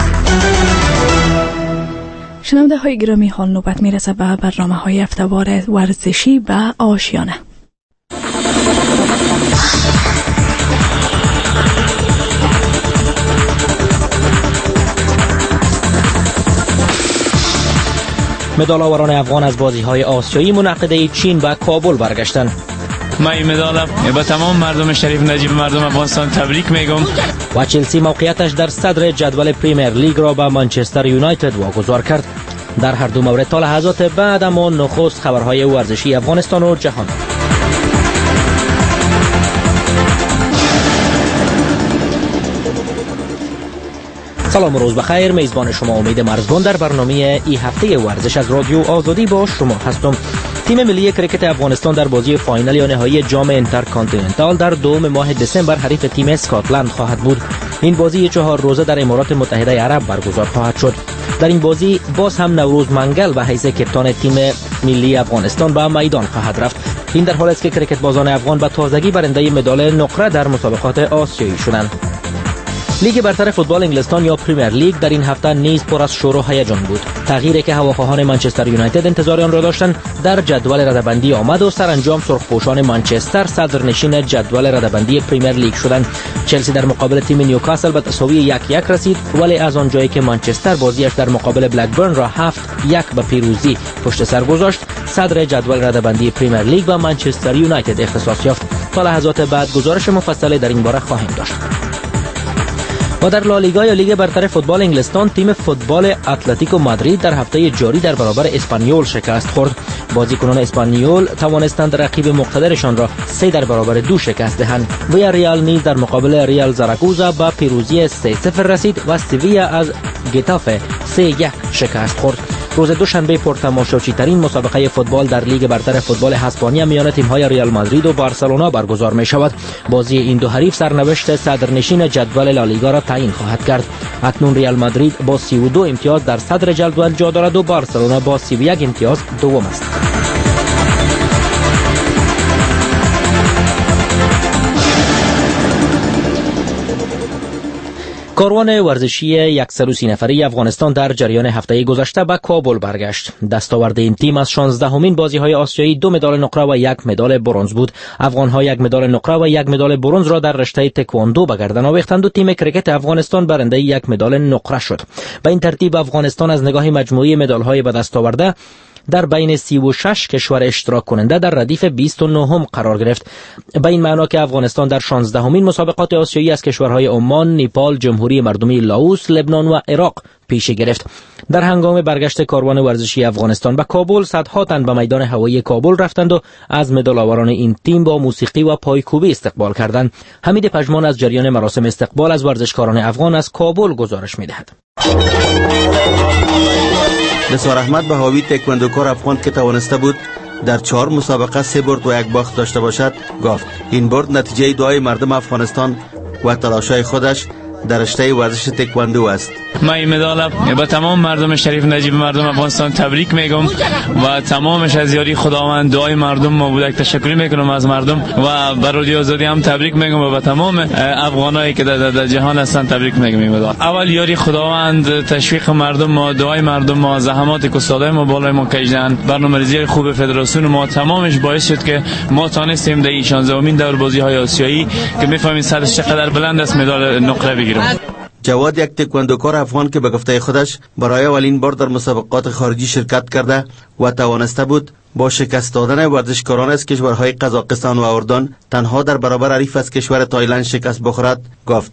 شنونده های گرامی، حال نوبت میرسه به برنامه‌های هفته‌وار ورزشی و آشیانه. مدال آوران افغان از بازی‌های آسیایی منعقده چین و کابل برگشتند. من این مدالم به تمام مردم شریف نجیب مردم افغانستان تبریک میگم. و چلسی موقعیتش در صدر جدول پریمیر لیگ را به منچستر یونایتد واگذار کرد. در هر دو مورد تا لحظات بعد اما نخست خبرهای ورزشی افغانستان و جهان. سلام و روز بخیر. میزبان شما امید مرزبان در برنامه ای هفته ورزش از رادیو آزادی با شما هستم. تیم ملی کرکت افغانستان در بازی فاینال یا نهایی جام اینترکانتیننتال در دوم ماه دسامبر حریف تیم اسکاتلند خواهد بود. این بازی چهار روزه در امارات متحده عرب برگزار خواهد شد. در این بازی باز هم نوروز منگل به حیث کپتان تیم ملی افغانستان به میدان خواهد رفت. این در حالی است که کرکت بازان افغان به تازگی برنده مدال نقره در مسابقات آسیایی شدند. لیگ برتر فوتبال انگلستان یا پریمیر لیگ در این هفته نیز پر از شور و هیجان بود. تغییری که هواخواهان منچستر یونایتد انتظار آن را داشتند در جدول رده‌بندی آمد و سرانجام سرخپوشان منچستر صدرنشین جدول رده‌بندی پریمیر لیگ شدند. چلسی در مقابل تیم نیوکاسل به تساوی یک یک رسید، ولی از آنجایی که منچستر بازیش در مقابل بلکبرن را هفت یک به پیروزی پشت سر گذاشت، صدر جدول رده‌بندی پریمیر لیگ به منچستر یونایتد اختصاص یافت. تا لحظات بعد گزارش مفصلی در این باره خواهیم داشت. و در لالیگا یا لیگ برتر فوتبال انگلستان تیم فوتبال اتلتیکو مادرید در هفته جاری در برابر اسپانیول شکست خورد. بازیکنان اسپانیول توانستند رقیب مقتدرشان را سه در برابر دو شکست دهند. ویاریال نیز در مقابل ریال زاراگوزا با پیروزی سه صفر رسید و سویا از گتافه سه یک شکست خورد. روز دوشنبه پرتماشاچی ترین مسابقه فوتبال در لیگ برتر فوتبال اسپانیا میان تیم‌های ریال مادرید و بارسلونا برگزار می‌شود. بازی این دو حریف سرنوشت صدرنشین جدول لالیگا را تعیین خواهد کرد. اکنون ریال مادرید با سی و دو امتیاز در صدر جدول جا دارد و بارسلونا با سی و یک امتیاز دوم است. کاروان ورزشی صد و سی نفری افغانستان در جریان هفته گذشته به کابل برگشت. دستاورد این تیم از شانزدهمین بازی‌های آسیایی دو مدال نقره و یک مدال برنز بود. افغان‌ها یک مدال نقره و یک مدال برنز را در رشته تکواندو به گردن آویختند و تیم کرکت افغانستان برنده یک مدال نقره شد. به این ترتیب افغانستان از نگاه مجموعی مدال‌های به دست آورده در بین سی و شش کشور اشتراک کننده در ردیف بیست و نه قرار گرفت. به این معنا که افغانستان در شانزدهمین مسابقات آسیایی از کشورهای عمان، نیپال، جمهوری مردمی لاوس، لبنان و عراق پیشی گرفت. در هنگام برگشت کاروان ورزشی افغانستان به کابل، صدها تن به میدان هوایی کابل رفتند و از مدال آوران این تیم با موسیقی و پایکوبی استقبال کردند. حمید پژمان از جریان مراسم استقبال از ورزشکاران افغان از کابل گزارش می‌دهد. نثار احمد بهاوی تکواندوکار افغان که توانسته بود در چهار مسابقه سه برد و یک باخت داشته باشد گفت این برد نتیجه دعای مردم افغانستان و تلاش‌های خودش در رشته ورزش تکواندو است. من این مدال به تمام مردم شریف نجیب مردم افغانستان تبریک میگم و تمامش از یاری خداوند دعای مردم ما بودک تشکر میکنم از مردم و بر رادیو آزادی هم تبریک میگم و به تمام افغانایی که در, در جهان هستن تبریک میگم. این مدال اول یاری خداوند، تشویق مردم ما، دعای مردم ما، زحمات کسادای ما بالای ما کشیدن، برنامه‌ریزی خوب فدراسیون ما، تمامش باعث شد که ما تانستیم در شانزدهمین دور بازی‌های آسیایی که می‌فهمید سرش چقدر بلند است مدال نقره بگیرم. جواد یک تکواندوکار افغان که به گفته خودش برای اولین بار در مسابقات خارجی شرکت کرده و توانسته بود با شکست دادن ورزشکاران از کشورهای قزاقستان و اردن تنها در برابر حریف از کشور تایلند شکست بخورد، گفت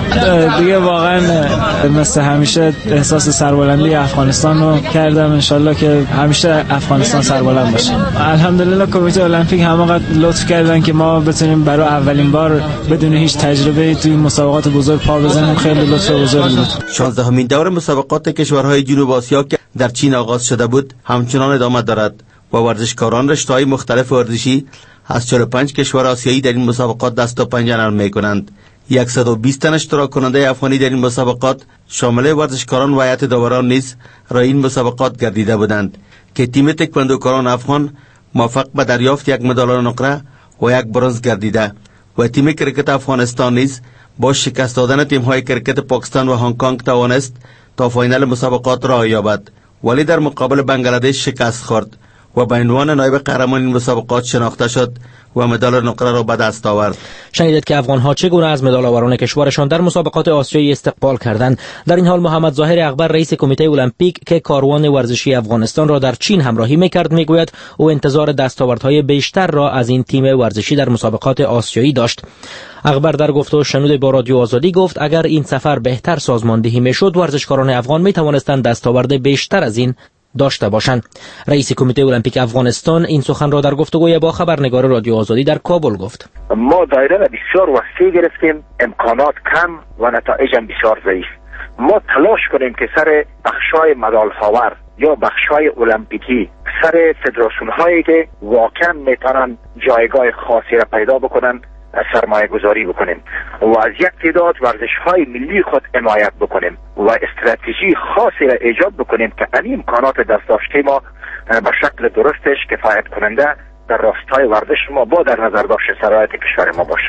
دیگه واقعا مثل همیشه احساس سربلندی افغانستان رو کردم. انشالله که همیشه افغانستان سربلند باشه. الحمدلله کمیته المپیک همانقدر لطف کردن که ما بتونیم برای اولین بار بدون هیچ تجربه توی مسابقات بزرگ پا بزنیم. خیلی لطف بزرگی بود. شانزدهمین دور مسابقات کشورهای جنوب آسیا که در چین آغاز شده بود همچنان ادامه دارد و ورزشکاران رشته‌های مختلف ورزشی از چهل و پنج کشور آسیایی در این مسابقات دست و پنجه نرم می‌کنند. صد و بیست تن اشتراک کننده افغانی در این مسابقات شامل ورزشکاران و هیئت داوران نیز رای این مسابقات گردیده بودند که تیم تکواندوکاران افغان موفق به دریافت یک مدال نقره و یک برنز گردیده و تیم کرکت افغانستان نیز با شکست دادن تیم‌های کرکت پاکستان و هنگ کنگ توانست تا فاینال مسابقات را یابد، ولی در مقابل بنگلادش شکست خورد و به عنوان نایب قهرمان این مسابقات شناخته شد و مدال نقره را به دست آورد. شنیدید که افغان‌ها چگونه از مدال آوران کشورشان در مسابقات آسیایی استقبال کردند. در این حال محمد ظاهر اکبر رئیس کمیته المپیک که کاروان ورزشی افغانستان را در چین همراهی می‌کرد میگوید او انتظار دستاوردهای بیشتر را از این تیم ورزشی در مسابقات آسیایی داشت. اکبر در گفت و شنود با رادیو آزادی گفت اگر این سفر بهتر سازماندهی میشد ورزشکاران افغان میتوانستند دستاورد بیشتر از این داشته باشند. رئیس کمیته المپیک افغانستان این سخن را در گفتگوی با خبرنگار رادیو آزادی در کابل گفت. ما دایره بسیار وسیع گرفتیم، امکانات کم و نتایج بسیار ضعیف. ما تلاش کنیم که سر بخشای مدال خاور یا بخشای المپیکی، سر فدراسیون هایی که واقعا میتونن جایگاه خاصی را پیدا بکنن سرمایه گذاری بکنیم و از یک تعداد ورزش های ملی خود حمایت بکنیم و استراتژی خاصی را ایجاد بکنیم که این امکانات دستداشته ما به شکل درستش کفایت کننده در راستای ورزش ما با در نظر داشت شرایط کشور ما باشه.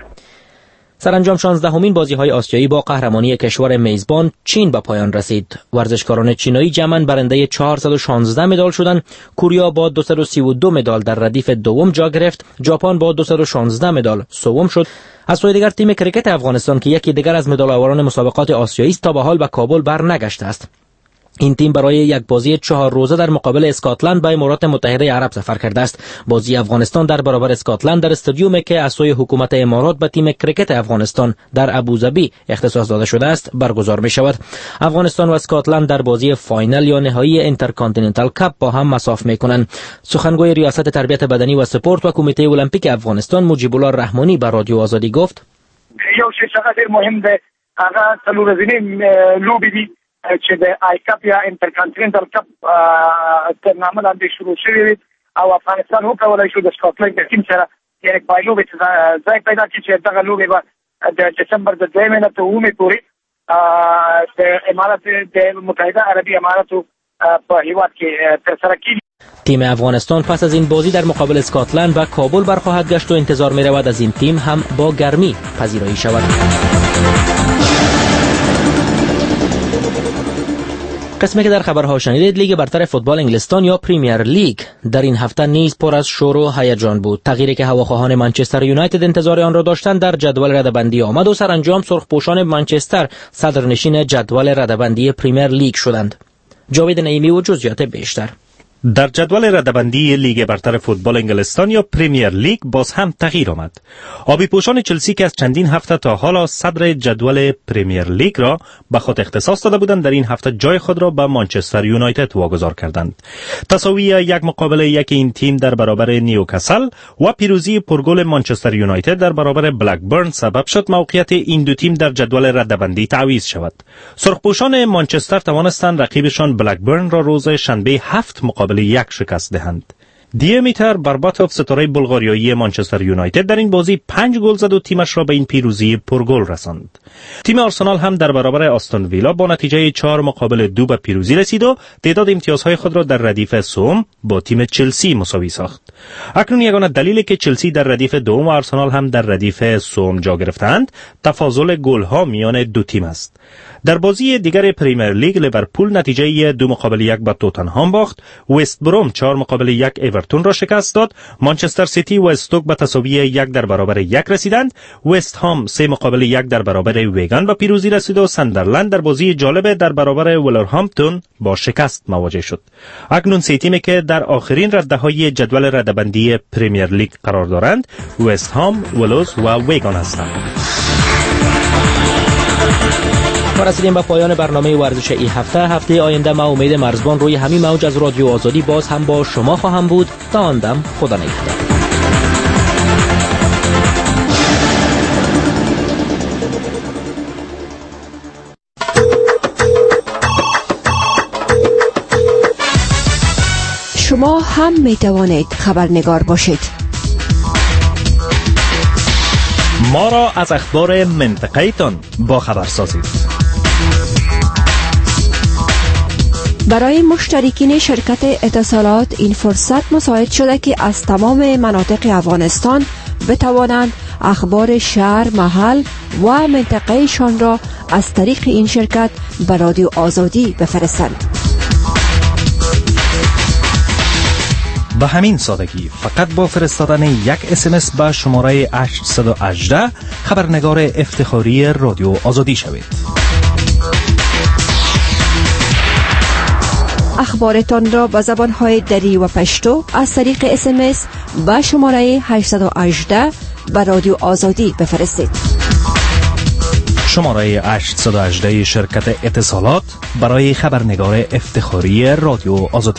سرانجام شانزدهمین بازی‌های آسیایی با قهرمانی کشور میزبان چین به پایان رسید. ورزشکاران چینایی جمعاً برنده چهارصد و شانزده مدال شدند. کره با دویست و سی و دو مدال در ردیف دوم جا گرفت. ژاپن با دویست و شانزده مدال سوم شد. از سوی دیگر تیم کرکت افغانستان که یکی دیگر از مدال آوران مسابقات آسیایی است تا به حال به کابل برنگشته است. این تیم برای یک بازی چهار روزه در مقابل اسکاتلند به امارات متحده عرب سفر کرده است. بازی افغانستان در برابر اسکاتلند در استادیومی که از سوی حکومت امارات به تیم کرکت افغانستان در ابوظبی اختصاص داده شده است برگزار می شود. افغانستان و اسکاتلند در بازی فاینال یا نهایی اینترکانتیننتال کاپ با هم مساف می کنند. سخنگوی ریاست تربیت بدنی و سپورت و کمیته المپیک افغانستان مجیب الله رحمانی بر رادیو آزادی گفت: یو شی څنګه ډیر مهم دی هغه څلور ورځې لوبې دي چې د آی کپ یا انټرکانټیننټل کپ تورنمنټ باندې شروع شوی او افغانستان وکولای شو د سکاټلند ټیم سره یعنی پایلو به ځای پیدا کړي چې دغه لوبه به د دسمبر د دویمې نه تر اوومې پورې د امارات د متحده عربی اماراتو په هیواد کې ترسره کیږي. تیم افغانستان پس از این بازی در مقابل اسکاتلند و کابل برخواهد گشت و انتظار می رود از این تیم هم با گرمی پذیرایی شود. قسمی که در خبرها شنیدید، لیگ برتر فوتبال انگلستان یا پریمیر لیگ در این هفته نیز پر از شور و هیجان بود. تغییری که هواخواهان منچستر یونایتد انتظار آن را داشتند در جدول رده‌بندی آمد و سرانجام سرخپوشان منچستر صدرنشین جدول رده‌بندی پریمیر لیگ شدند. جاوید نعیمی و جزئیات بیشتر. در جدول رده‌بندی لیگ برتر فوتبال انگلستان یا پریمیر لیگ باز هم تغییر آمد. آبی پوشان چلسی که از چندین هفته تا حالا صدر جدول پریمیر لیگ را به خود اختصاص داده بودند، در این هفته جای خود را به منچستر یونایتد واگذار کردند. تساوی یک مقابل یک این تیم در برابر نیوکاسل و پیروزی پرگل منچستر یونایتد در برابر بلکبرن سبب شد موقعیت این دو تیم در جدول رده‌بندی تعویض شود. سرخپوشان منچستر توانستند رقیبشان بلکبرن را روز شنبه هفت مقابل یک شکست دهند. دیمیتر برباتوف ستاره بلغاریایی منچستر یونایتد در این بازی پنج گل زد و تیمش را به این پیروزی پرگل رساند. تیم آرسنال هم در برابر آستون ویلا با نتیجه چهار مقابل دو به پیروزی رسید و تعداد امتیازهای خود را در ردیف سوم با تیم چلسی مساوی ساخت. اکنون یگانه دلیلی که چلسی در ردیف دوم و آرسنال هم در ردیف سوم جا گرفتند تفاضل گل‌ها میان دو تیم است. در بازی دیگر پریمیر لیگ لیورپول نتیجه دو مقابل یک با توتنهام باخت، وست بروم چهار مقابل یک اورتون را شکست داد، مانچستر سیتی و استوک به تساوی یک در برابر یک رسیدند، وست هام سه مقابل یک در برابر ویگان به پیروزی رسید و ساندرلند در بازی جالب در برابر ولورهامپتون با شکست مواجه شد. اکنون سه تیمی که در آخرین رده‌های جدول رده‌بندی پریمیر لیگ قرار دارند، وست هام، ولوز و ویگان هستند. ما رسیدیم به پایان برنامه ورزش این هفته. هفته آینده ما امید مرزبان روی همین موج از رادیو آزادی باز هم با شما خواهم بود. تا آن دم خدا نگهدار. شما هم می توانید خبرنگار باشید. ما را از اخبار منطقه تان با خبر سازید. برای مشترکین شرکت اتصالات این فرصت مساعد شده که از تمام مناطق افغانستان بتوانند اخبار شهر، محل و منطقهشان را از طریق این شرکت به رادیو آزادی بفرستند. به همین سادگی فقط با فرستادن یک اسمس به شماره هشت یک هشت خبرنگار افتخاری رادیو آزادی شوید. اخبارتان را به زبانهای دری و پشتو از طریق اسمس به شماره هشت یک هشت به رادیو آزادی بفرستید. شماره هشت یک هشت شرکت اتصالات برای خبرنگار افتخاری رادیو آزادی.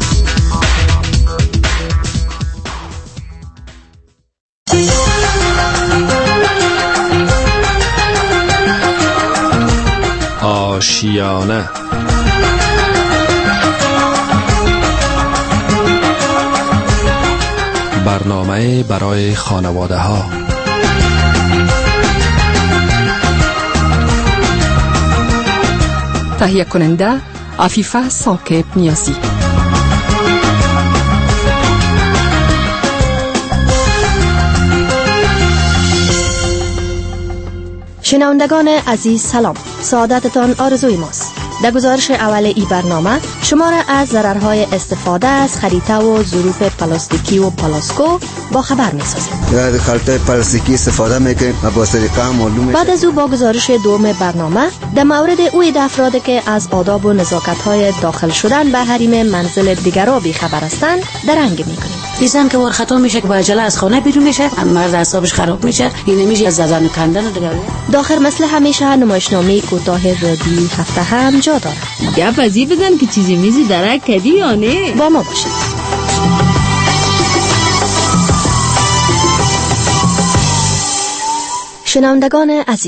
آشیانه برنامه برای خانواده ها. تهیه کننده عفیفه ساکب نیازی. شنوندگان عزیز سلام، سعادتتان آرزوی ماست. در گزارش اول ای برنامه شما را از ضررهای استفاده از خریطه و ظروف پلاستیکی و پلاسکو با خبر می‌سازیم. از خریطه پلاستیکی استفاده می‌کنیم و با سلیقه معلومه. بعد از او با گزارش دوم برنامه در مورد اوی افرادی که از آداب و نزاکت‌های داخل شدن به حریم منزل دیگران بی خبر هستند درنگ می‌کنیم. دیدن که ور خطا میشه که با عجله از خانه بیرون میشه، مرد اعصابش خراب میشه، این نمیشه از زدن و کندن و دیگه. داخل مثل همیشه نمایشنامه کوتاه رادیویی هفته هم جا داره. گپ ازی بزن که چیزی میزی درک کردی یا نه؟ با ما باشید. شنوندگان عزیز،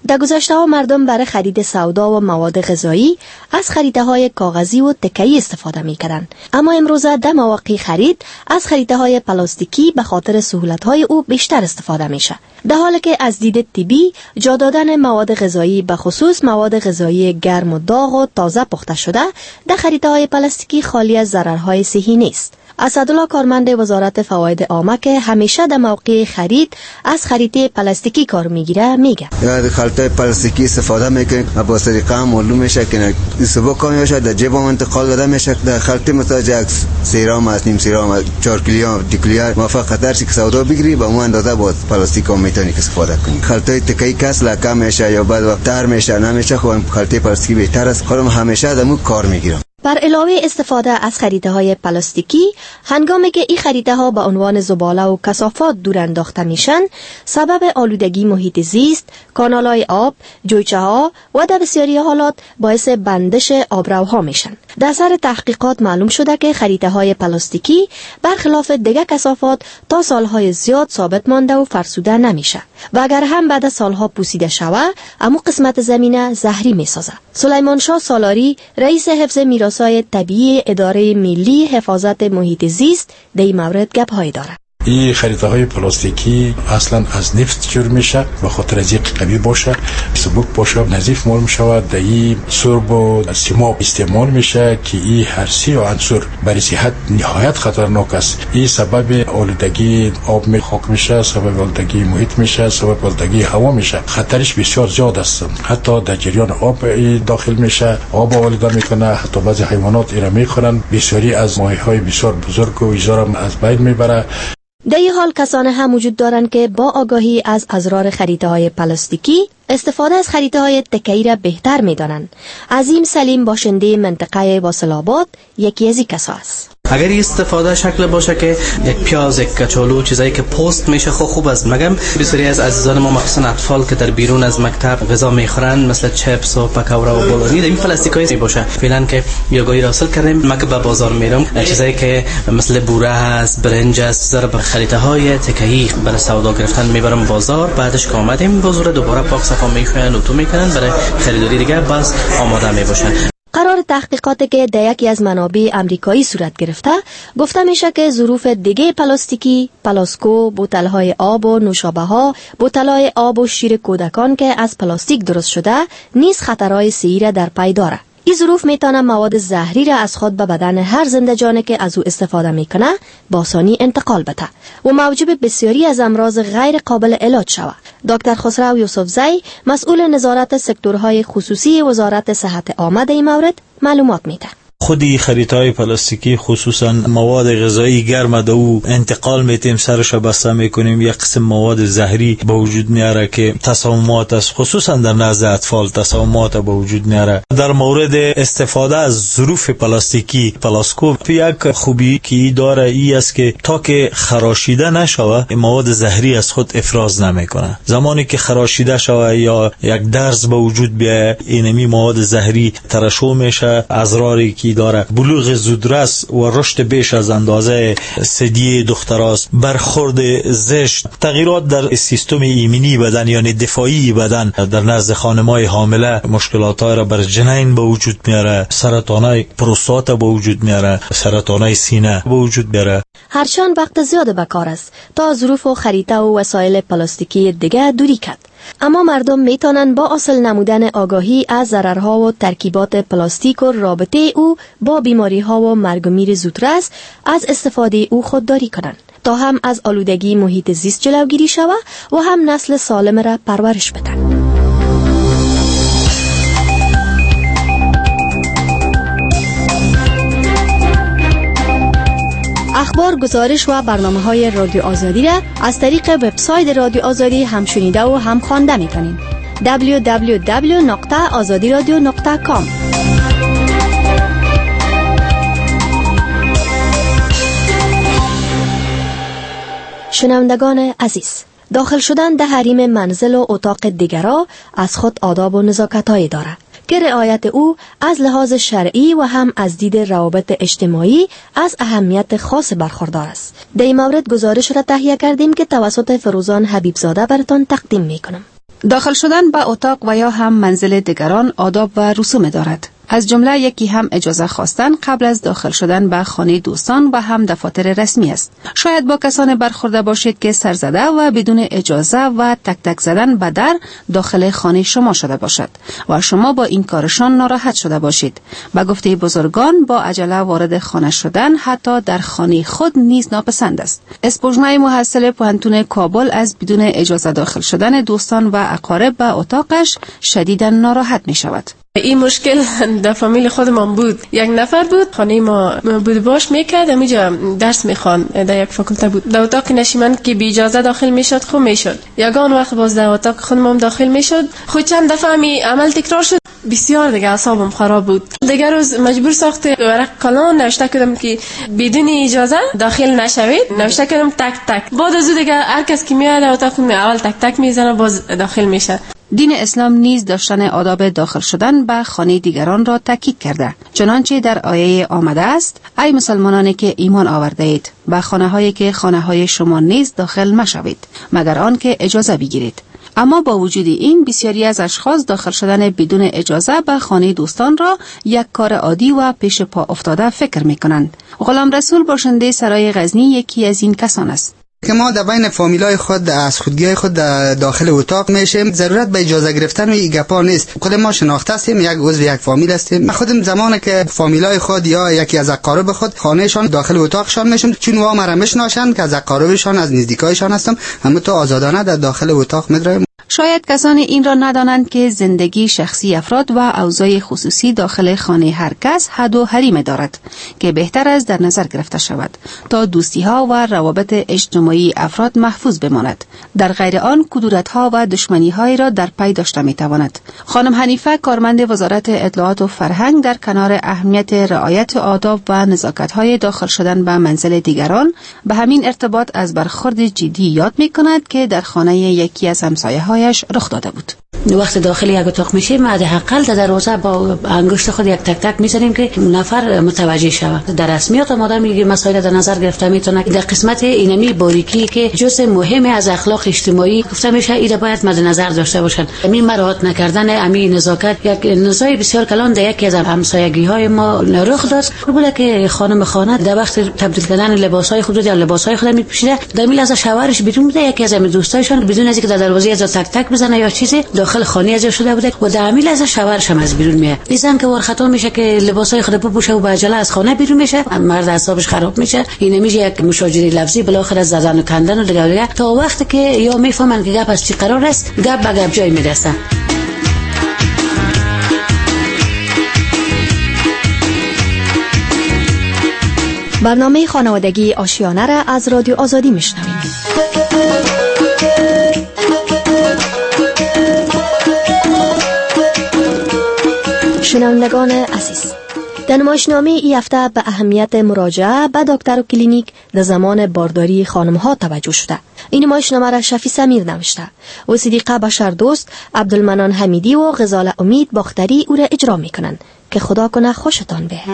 در گذشته ها مردم برای خرید سودا و مواد غذایی از خریده های کاغذی و تکه‌ای استفاده می کردند، اما امروزه در مواقع خرید از خریده های پلاستیکی به خاطر سهولت های او بیشتر استفاده میشه. در حالی که از دید طبی جا دادن مواد غذایی به خصوص مواد غذایی گرم و داغ و تازه پخته شده در خریده های پلاستیکی خالی از ضررهای صحی نیست. اسدالله کارمند وزارت فواید عامه که همیشه در موقع خرید از خرید پلاستیکی کار میگیره میگه یاد خلطای پلاستیکی استفاده میکنیم و با طریقه معلوم میشه که استفاده کنیم یا در جیب انتقال داده میشه. در خلطه مثلا یک سیرام است، نیم سیرام است، چهار کیلو دیکلیار موفق خطر که سودا بگیری با اون اندازه با پلاستیک هم میتونی استفاده کنی. خلطای تکه‌ای کس لکه میشه یا بعد وقت تر میشه نمیشه، خب خلطه پلاستیکی بهتر است. خودم همیشه دمو کار میگیرم. بر علاوه استفاده از خریده های پلاستیکی، هنگامی که این خریده ها به عنوان زباله و کثافات دور انداخته میشن، سبب آلودگی محیط زیست، کانال های آب، جویچه ها و در بسیاری حالات باعث بندش آبروها میشن. در سر تحقیقات معلوم شده که خریده های پلاستیکی برخلاف دیگر کثافات تا سالهای زیاد ثابت مانده و فرسوده نمیشه و اگر هم بعد از سالها پوسیده شوه، اما قسمت زمینه زهری میسازه. سلیمان شاه سالاری، رئیس حفظ میراث‌های طبیعی اداره ملی حفاظت محیط زیست، در این مورد گپ‌هایی داره. این خریده های پلاستیکی اصلا از نفت جور میشه و خاطر از یک قوی باشه، سبک باشه، نظیف مال میشود. در این سرب و سیماب استعمال میشه که این هر سی عنصر برای صحت نهایت خطرناک است. این سبب آلودگی آب می خاک میشه، سبب آلودگی محیط میشه، سبب آلودگی هوا میشه. خطرش بسیار زیاد است. حتی در جریان آب داخل میشه، آب آلوده میکنه، حتی بعضی حیوانات ایرا میخورن. بسیاری از ماهی‌های بسیار بزرگ و ایزارم از بین میبره. در این حال کسانه هم وجود دارند که با آگاهی از اضرار خریده های پلاستیکی استفاده از خریده های تکه‌ای را بهتر می دانند. عظیم سلیم باشنده منطقه واصل آباد یکی از این کسا است. اگر این استفاده شکل باشه که یک پیاز، یک کچالو، چیزایی که پست میشه خو خوب است. مگم بسیاری از عزیزان ما مخصوصا اطفال که در بیرون از مکتب غذا میخورن مثل چپس و پکوړه و بولونی در این پلاستیکایی باشه. فعلا که یوگایی راسل کردیم، ما که به بازار میرم چیزایی که مثل بوره هست، برنج است، زر به خریده های تکه‌ای برای سودا گرفتن میبرم بازار. بعدش که آمدیم بازار دوباره پاک صفا میکنن و تو میکنن برای خریداری دیگه باز آماده میباشن. قرار تحقیقاتی که در یکی از منابع امریکایی صورت گرفته گفته میشه که ظروف دیگه پلاستیکی، پلاسکو، بوتل‌های آب و نوشابه‌ها، بوتل‌های آب و شیر کودکان که از پلاستیک درست شده نیز خطرهای صحی را در پی داره. این ظروف میتونه مواد زهری را از خود به بدن هر زنده جانی که از او استفاده میکنه با آسانی انتقال بده و موجب بسیاری از امراض غیر قابل علاج شود. دکتر خسرو یوسفزی، مسئول نظارت سکتورهای خصوصی وزارت صحت عامه در این مورد معلومات میده. خودی خریدهای پلاستیکی خصوصا مواد غذایی گرم دو انتقال میتیم سرش بسته میکنیم، یک قسم مواد زهری به وجود میاره که تسممات است، خصوصا در نزد اطفال تسممات به وجود میاره. در مورد استفاده از ظروف پلاستیکی، پلاسکو یک خوبی که داره ای است که تا که خراشیده نشوه مواد زهری از خود افراز نمیکنه. زمانی که خراشیده شوه یا یک درز به وجود بیایه، اینمی مواد زهری ترشح میشه، اضراری که داره بلوغ زودرس و رشد بیش از اندازه ثدی دختراست، برخورد زشت، تغییرات در سیستم ایمنی بدن یعنی دفاعی بدن در نزد خانم‌های حامله مشکلات‌های را بر جنین به وجود میاره، سرطانای پروستات به وجود میاره، سرطانای سینه به وجود میاره. هرچند وقت زیاد به کار است تا ظروف و خریده و وسایل پلاستیکی دیگه دوری کرد، اما مردم میتونن با اصل نمودن آگاهی از ضررها و ترکیبات پلاستیک و رابطه او با بیماری‌ها و مرگ و میر زودرس از استفاده او خودداری کنند تا هم از آلودگی محیط زیست جلوگیری شود و هم نسل سالم را پرورش بدن. اخبار، گزارش و برنامه‌های رادیو آزادی را از طریق وبسایت رادیو آزادی هم شنیده و هم خوانده می‌تونید. دبلیو دبلیو دبلیو دات آزادی رادیو دات کام. شنوندگان عزیز، داخل شدن در حریم منزل و اتاق دیگران از خود آداب و نزاکت‌هایی دارد که رعایت او از لحاظ شرعی و هم از دید روابط اجتماعی از اهمیت خاص برخوردار است. در این مورد گزارش را تهیه کردیم که توسط فروزان حبیبزاده براتون تقدیم میکنم. داخل شدن به اتاق و یا هم منزل دیگران آداب و رسوم دارد. از جمله یکی هم اجازه خواستن قبل از داخل شدن به خانه دوستان و هم دفاتر رسمی است. شاید با کسان برخورده باشید که سرزده و بدون اجازه و تک تک زدن به در داخل خانه شما شده باشد و شما با این کارشان ناراحت شده باشید. به گفته بزرگان با عجله وارد خانه شدن حتی در خانه خود نیز ناپسند است. اسپوژنای محصل پوهنتون کابل از بدون اجازه داخل شدن دوستان و اقارب به اتاقش شدیداً ناراحت می شود. این مشکل در فامیل خودمان بود. یک نفر بود خانه ما بود باش میکرد، همینجا درس میخوان در یک فاکولته بود. در اتاق نشیمن که بی اجازه داخل میشد خب میشد. یگان وقت باز در اتاق خودمان داخل میشد، خود چند دفعه می عمل تکرار شد. بسیار دیگه اعصابم خراب بود. دیگر روز مجبور ساخت ورق کلان نوشته کردم که بدون اجازه داخل نشوید. نوشته کردم تک تک. بعد از دیگه هر کس که میاد اتاق اول تک تک میزنه باز داخل میشه. دین اسلام نیز داشتن آداب داخل شدن به خانه دیگران را تاکید کرده، چنانچه در آیه آمده است: ای مسلمانانی که ایمان آورده اید، به خانه هایی که خانه های شما نیز داخل مشوید مگر آن که اجازه بگیرید. اما با وجود این بسیاری از اشخاص داخل شدن بدون اجازه به خانه دوستان را یک کار عادی و پیش پا افتاده فکر می کنند. غلام رسول باشنده سرای غزنی یکی از این کسان است. که ما در بین فامیلای خود از خودگی خود داخل اتاق میشیم، ضرورت به اجازه گرفتن و این گپا نیست. خود ما شناخته هستیم، یک عضو یک فامیل هستیم. خودم زمانی که فامیلای خود یا یکی از اقارب خود خانهشان داخل اتاقشان میشم، چون وا مرا میشناسند که از اقاربشان از نزدیکایشان هستم، همه تو آزادانه در داخل اتاق میدرم. شاید کسان این را ندانند که زندگی شخصی افراد و اوضاع خصوصی داخل خانه هر کس حد و حریم دارد که بهتر است در نظر گرفته شود تا دوستی ها و روابط اجتماعی افراد محفوظ بماند. در غیر آن کدورت ها و دشمنی هایی را در پی داشته می تواند. خانم حنیفه کارمند وزارت اطلاعات و فرهنگ در کنار اهمیت رعایت آداب و نزاکت های داخل شدن به منزل دیگران به همین ارتباط از برخورد جدی یاد می کند که در خانه یکی از همسایه های رخ داده بود. وقت داخل یک اتاق میشیم حداقل در دروازه با انگشت خود یک تک تک میزنیم که نفر متوجه شود. در رسمیات آماده میگه مسائل در نظر گرفته میتونه در قسمت اینمی باریکی که جزء مهمی از اخلاق اجتماعی گفته میشه اینا باید مد نظر داشته باشن. همین مراعات نکردن همین نزاکت یک نزاعی بسیار کلان در یکی از همسایگی های ما رخ داد. بوده که خانم خانه در وقت تبدیل کردن لباسهای خود یا لباسهای خود میپوشیده، در میل از شوهرش بدون بوده یکی از دوستایشان بدون از اینکه در دروازه از تک تک بزنه یا چیزی داخل خانه از شده بوده و در میل از شوهرش هم از بیرون میاد. ایزن که ور خطا میشه که لباسای خود بپوشه و با عجله از خانه بیرون میشه، مرد اعصابش خراب میشه. این میشه یک مشاجره لفظی بالاخره از زدن و کندن و دیگه دیگه تا وقتی که یا میفهمن که گپ از چی قرار است گپ به گپ جای میرسن. برنامه خانوادگی آشیانه را از رادیو آزادی میشنوید. شنوندگان عزیز، در نمایشنامه ای هفته به اهمیت مراجعه به دکتر و کلینیک در زمان بارداری خانم‌ها توجه شده. این نمایشنامه را شفی سمیر نوشته و صدیقه بشردوست، عبدالمنان حمیدی و غزال امید باختری او را اجرا میکنند که خدا کنه خوشتان به.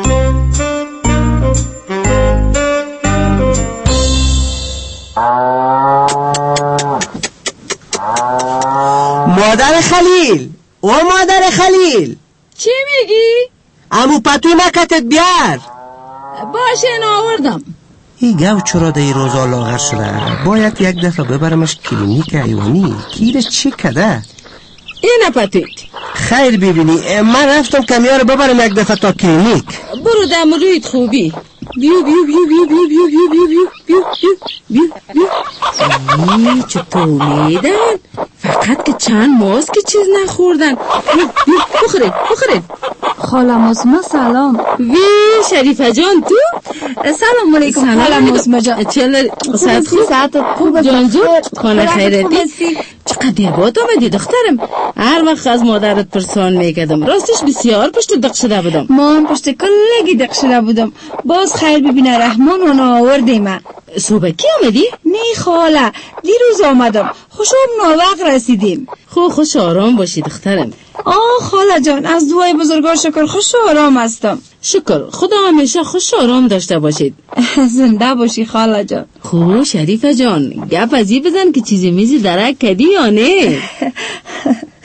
مادر خلیل، او مادر خلیل، چی میگی؟ امو پتوی مکتت بیار. باشه ناوردم. این گو چرا در این روزا لاغر شده؟ باید یک دفعه ببرمش کلینیک حیوانی. کیرش چی کده؟ این پتوی خیر ببینی، من رفتم کمیار ببرم یک دفعه تا کلینیک. برو دم رویت خوبی. بیو بیو بیو بیو بیو بیو بیو بیو بیو بیو بیو بیو بیو بیو چه تولیدن؟ فقط که چند ماست که چیز نخوردن. بیو بیو بخورید بخورید. خالم عظمه سلام. وی شریفه جان تو؟ سلام علیکم. سلام عظمه جان. چل ساعت خوب ساعت خوب جان جون خانه خیرتی. چقدر دیر بود آمدی دخترم. هر وقت از مادرت پرسان میکردم. راستش بسیار پشت دق شده بودم. من پشت کلگی دق شده بودم. باز خیر ببینه رحمان و ناوردیم. صبح کی آمدی؟ نه خاله دیروز آمدم. خوشم ناوقت رسیدیم. خو خوش آرام باشی دخترم. آه خاله جان از دعای بزرگان شکر خوش آرام هستم. شکر خدا همیشه خوش آرام داشته باشید. زنده باشی خاله جان. خو شریفه جان گپ ازی بزن که چیزی میزی درک کدی یا نه؟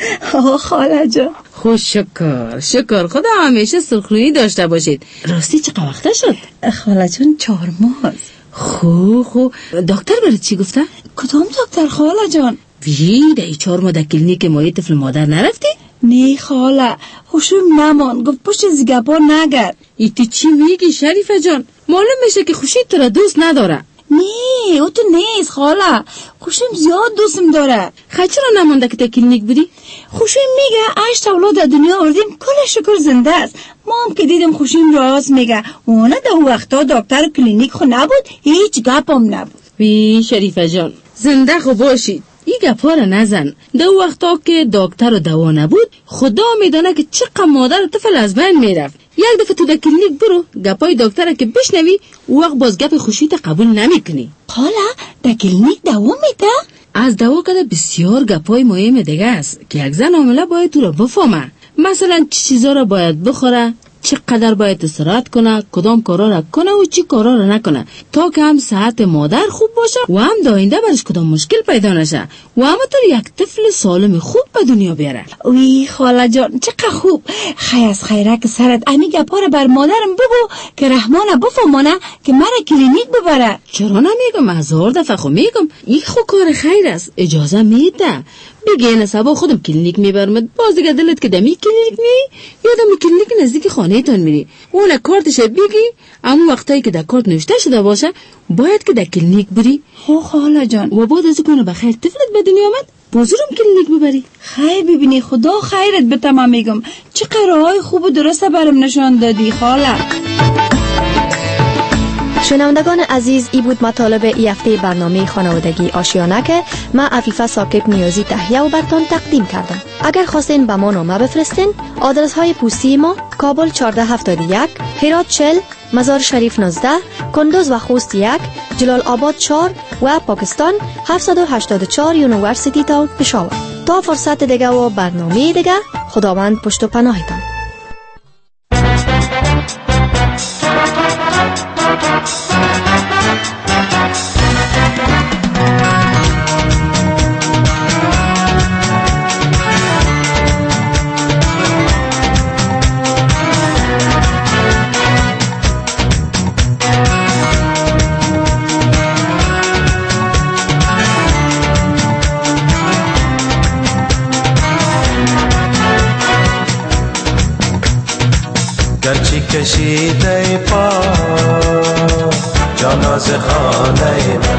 آه خاله جان. خوش شکر شکر، خدا همیشه سرخرویی داشته باشید. راستی چقدر وقته شد؟ خاله جان چهار ماه. خو خو دکتر برای چی گفته؟ کدام دکتر خاله جان؟ وی در ای چهار ماه در کلینیک مایه طفل مادر نرفتی؟ نه خاله، خوشم نمان، گفت پشت زیگپا نگرد. ای تو چی میگی شریفه جان؟ معلوم میشه که خوشید تو را دوست نداره. نه او تو نیست خاله، خوشم زیاد دوستم داره. خیلی چرا نمانده که تا کلینیک بودی؟ خوشم میگه هشت اولاد در دنیا آوردیم، کل شکر زنده است. ما هم که دیدم خوشم راست میگه، اونه در وقتا دکتر کلینیک خو نبود، هیچ گپ هم نبود. وی شریفه جان زنده خو باشید، این گپا را نزن. در وقتا که دکتر و دوا نبود، خدا میدانه که چقدر مادر و طفل از بین میرفت. یک دفعه تو در کلینیک برو، گپای دکتر که بشنوی وقت باز گپ خوشیت قبول نمیکنی. خاله در کلینیک دوا میده؟ از دوا کده بسیار گپای مهم دیگه است که یک زن حامله باید تو را بفهمه. مثلا چه چیزا را باید بخوره، چقدر باید استراحت کنه، کدام کارا را کنه و چی کارا را نکنه، تا که هم صحت مادر خوب باشه و هم داینده برش کدام مشکل پیدا نشه و همونطور یک طفل سالم خوب به دنیا بیاره. وی خاله جان چقدر خوب. خیر از خیرک سرت امی گپا را بر مادرم بگو که رحمانه بفهمانه که مرا کلینیک ببره. چرا نمیگم؟ هزار دفعه خو میگم، این خو کار خیر است، اجازه میده. بگی این سبا خودم کلینیک میبرمت، باز دیگه دلت که دمی کلینیک می یا دمی کلینیک نزدیک خانه تان میری، اون کارتش بگی، اما وقتایی که در کارت نوشته شده باشه باید که در کلینیک بری. خو خاله جان و بعد از کنه بخیر طفلت به دنیا آمد بازورم کلینیک ببری. خیر ببینی خدا خیرت به تمام میگم، چه قرارهای خوب و درسته برم نشان دادی خاله. شنوندگان عزیز، ای بود مطالب ای هفته برنامه خانوادگی آشیانه که من عفیفه ثاقب نیازی تهیه و برتان تقدیم کردم. اگر خواستین به ما نامه بفرستین، آدرس های پستی ما: کابل چهارده هفتاد و یک، هرات چهل، مزار شریف نوزده، کندوز و خوست یک، جلال آباد چهار و پاکستان هفتصد و هشتاد و چهار یونیورسیتی تاون پشاور. تا فرصت دیگه و برنامه دیگه، خداوند پشت و پناهتان. گرچه کشیده پا جاناز خانه من،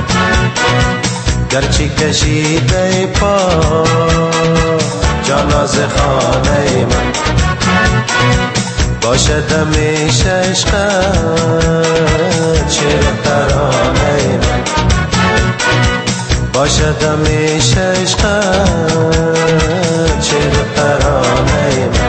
گرچه کشیده پا جاناز خانه من، باشد همیشه عشقت شعر ترانه من، باشد همیشه عشقت شعر ترانه من.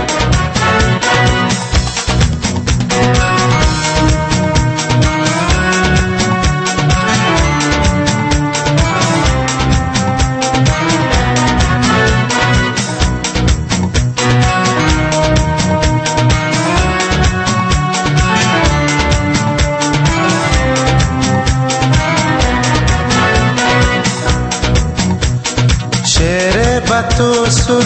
تو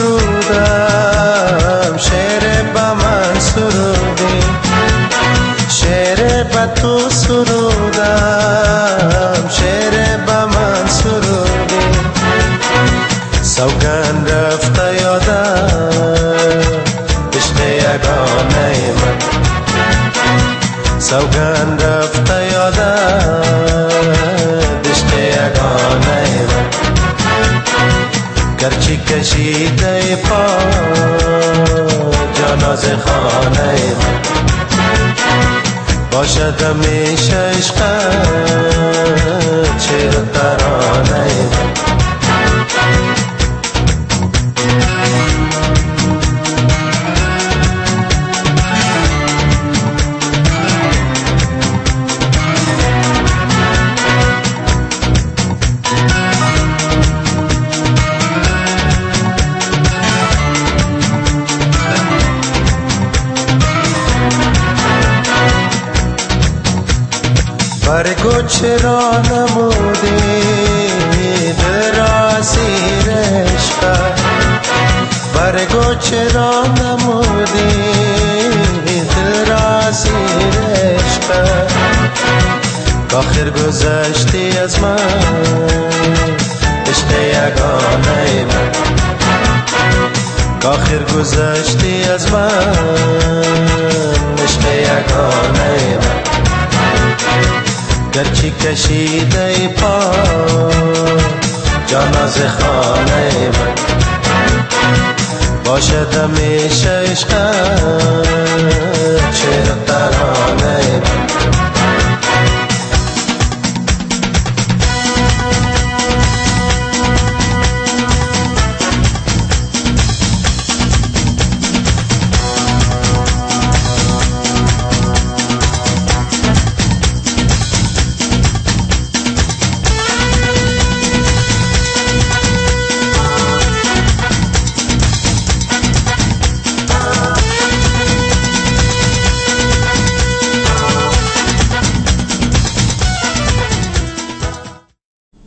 سرودم شعر با من سرودی، شعر با تو سرودم شعر با من سرودی، سوگند رفته یادم عشق یگانه من، سوگند رفته یادم عشق یگانه من. گرچه کشیده پا جاناز خانه من، باشد همیشه عشقت شعر ترانه من. برگو چرا نمودی در اسیر عشق، بگو چرا نمودی دل را اسیر عشقت آخر گذشتی از من عشق یگانه من آخر گذشتی از من عشق یگانه من گرچه کشیده ای پا جان از خانه من باشد همیشه عشقت چه ترانه من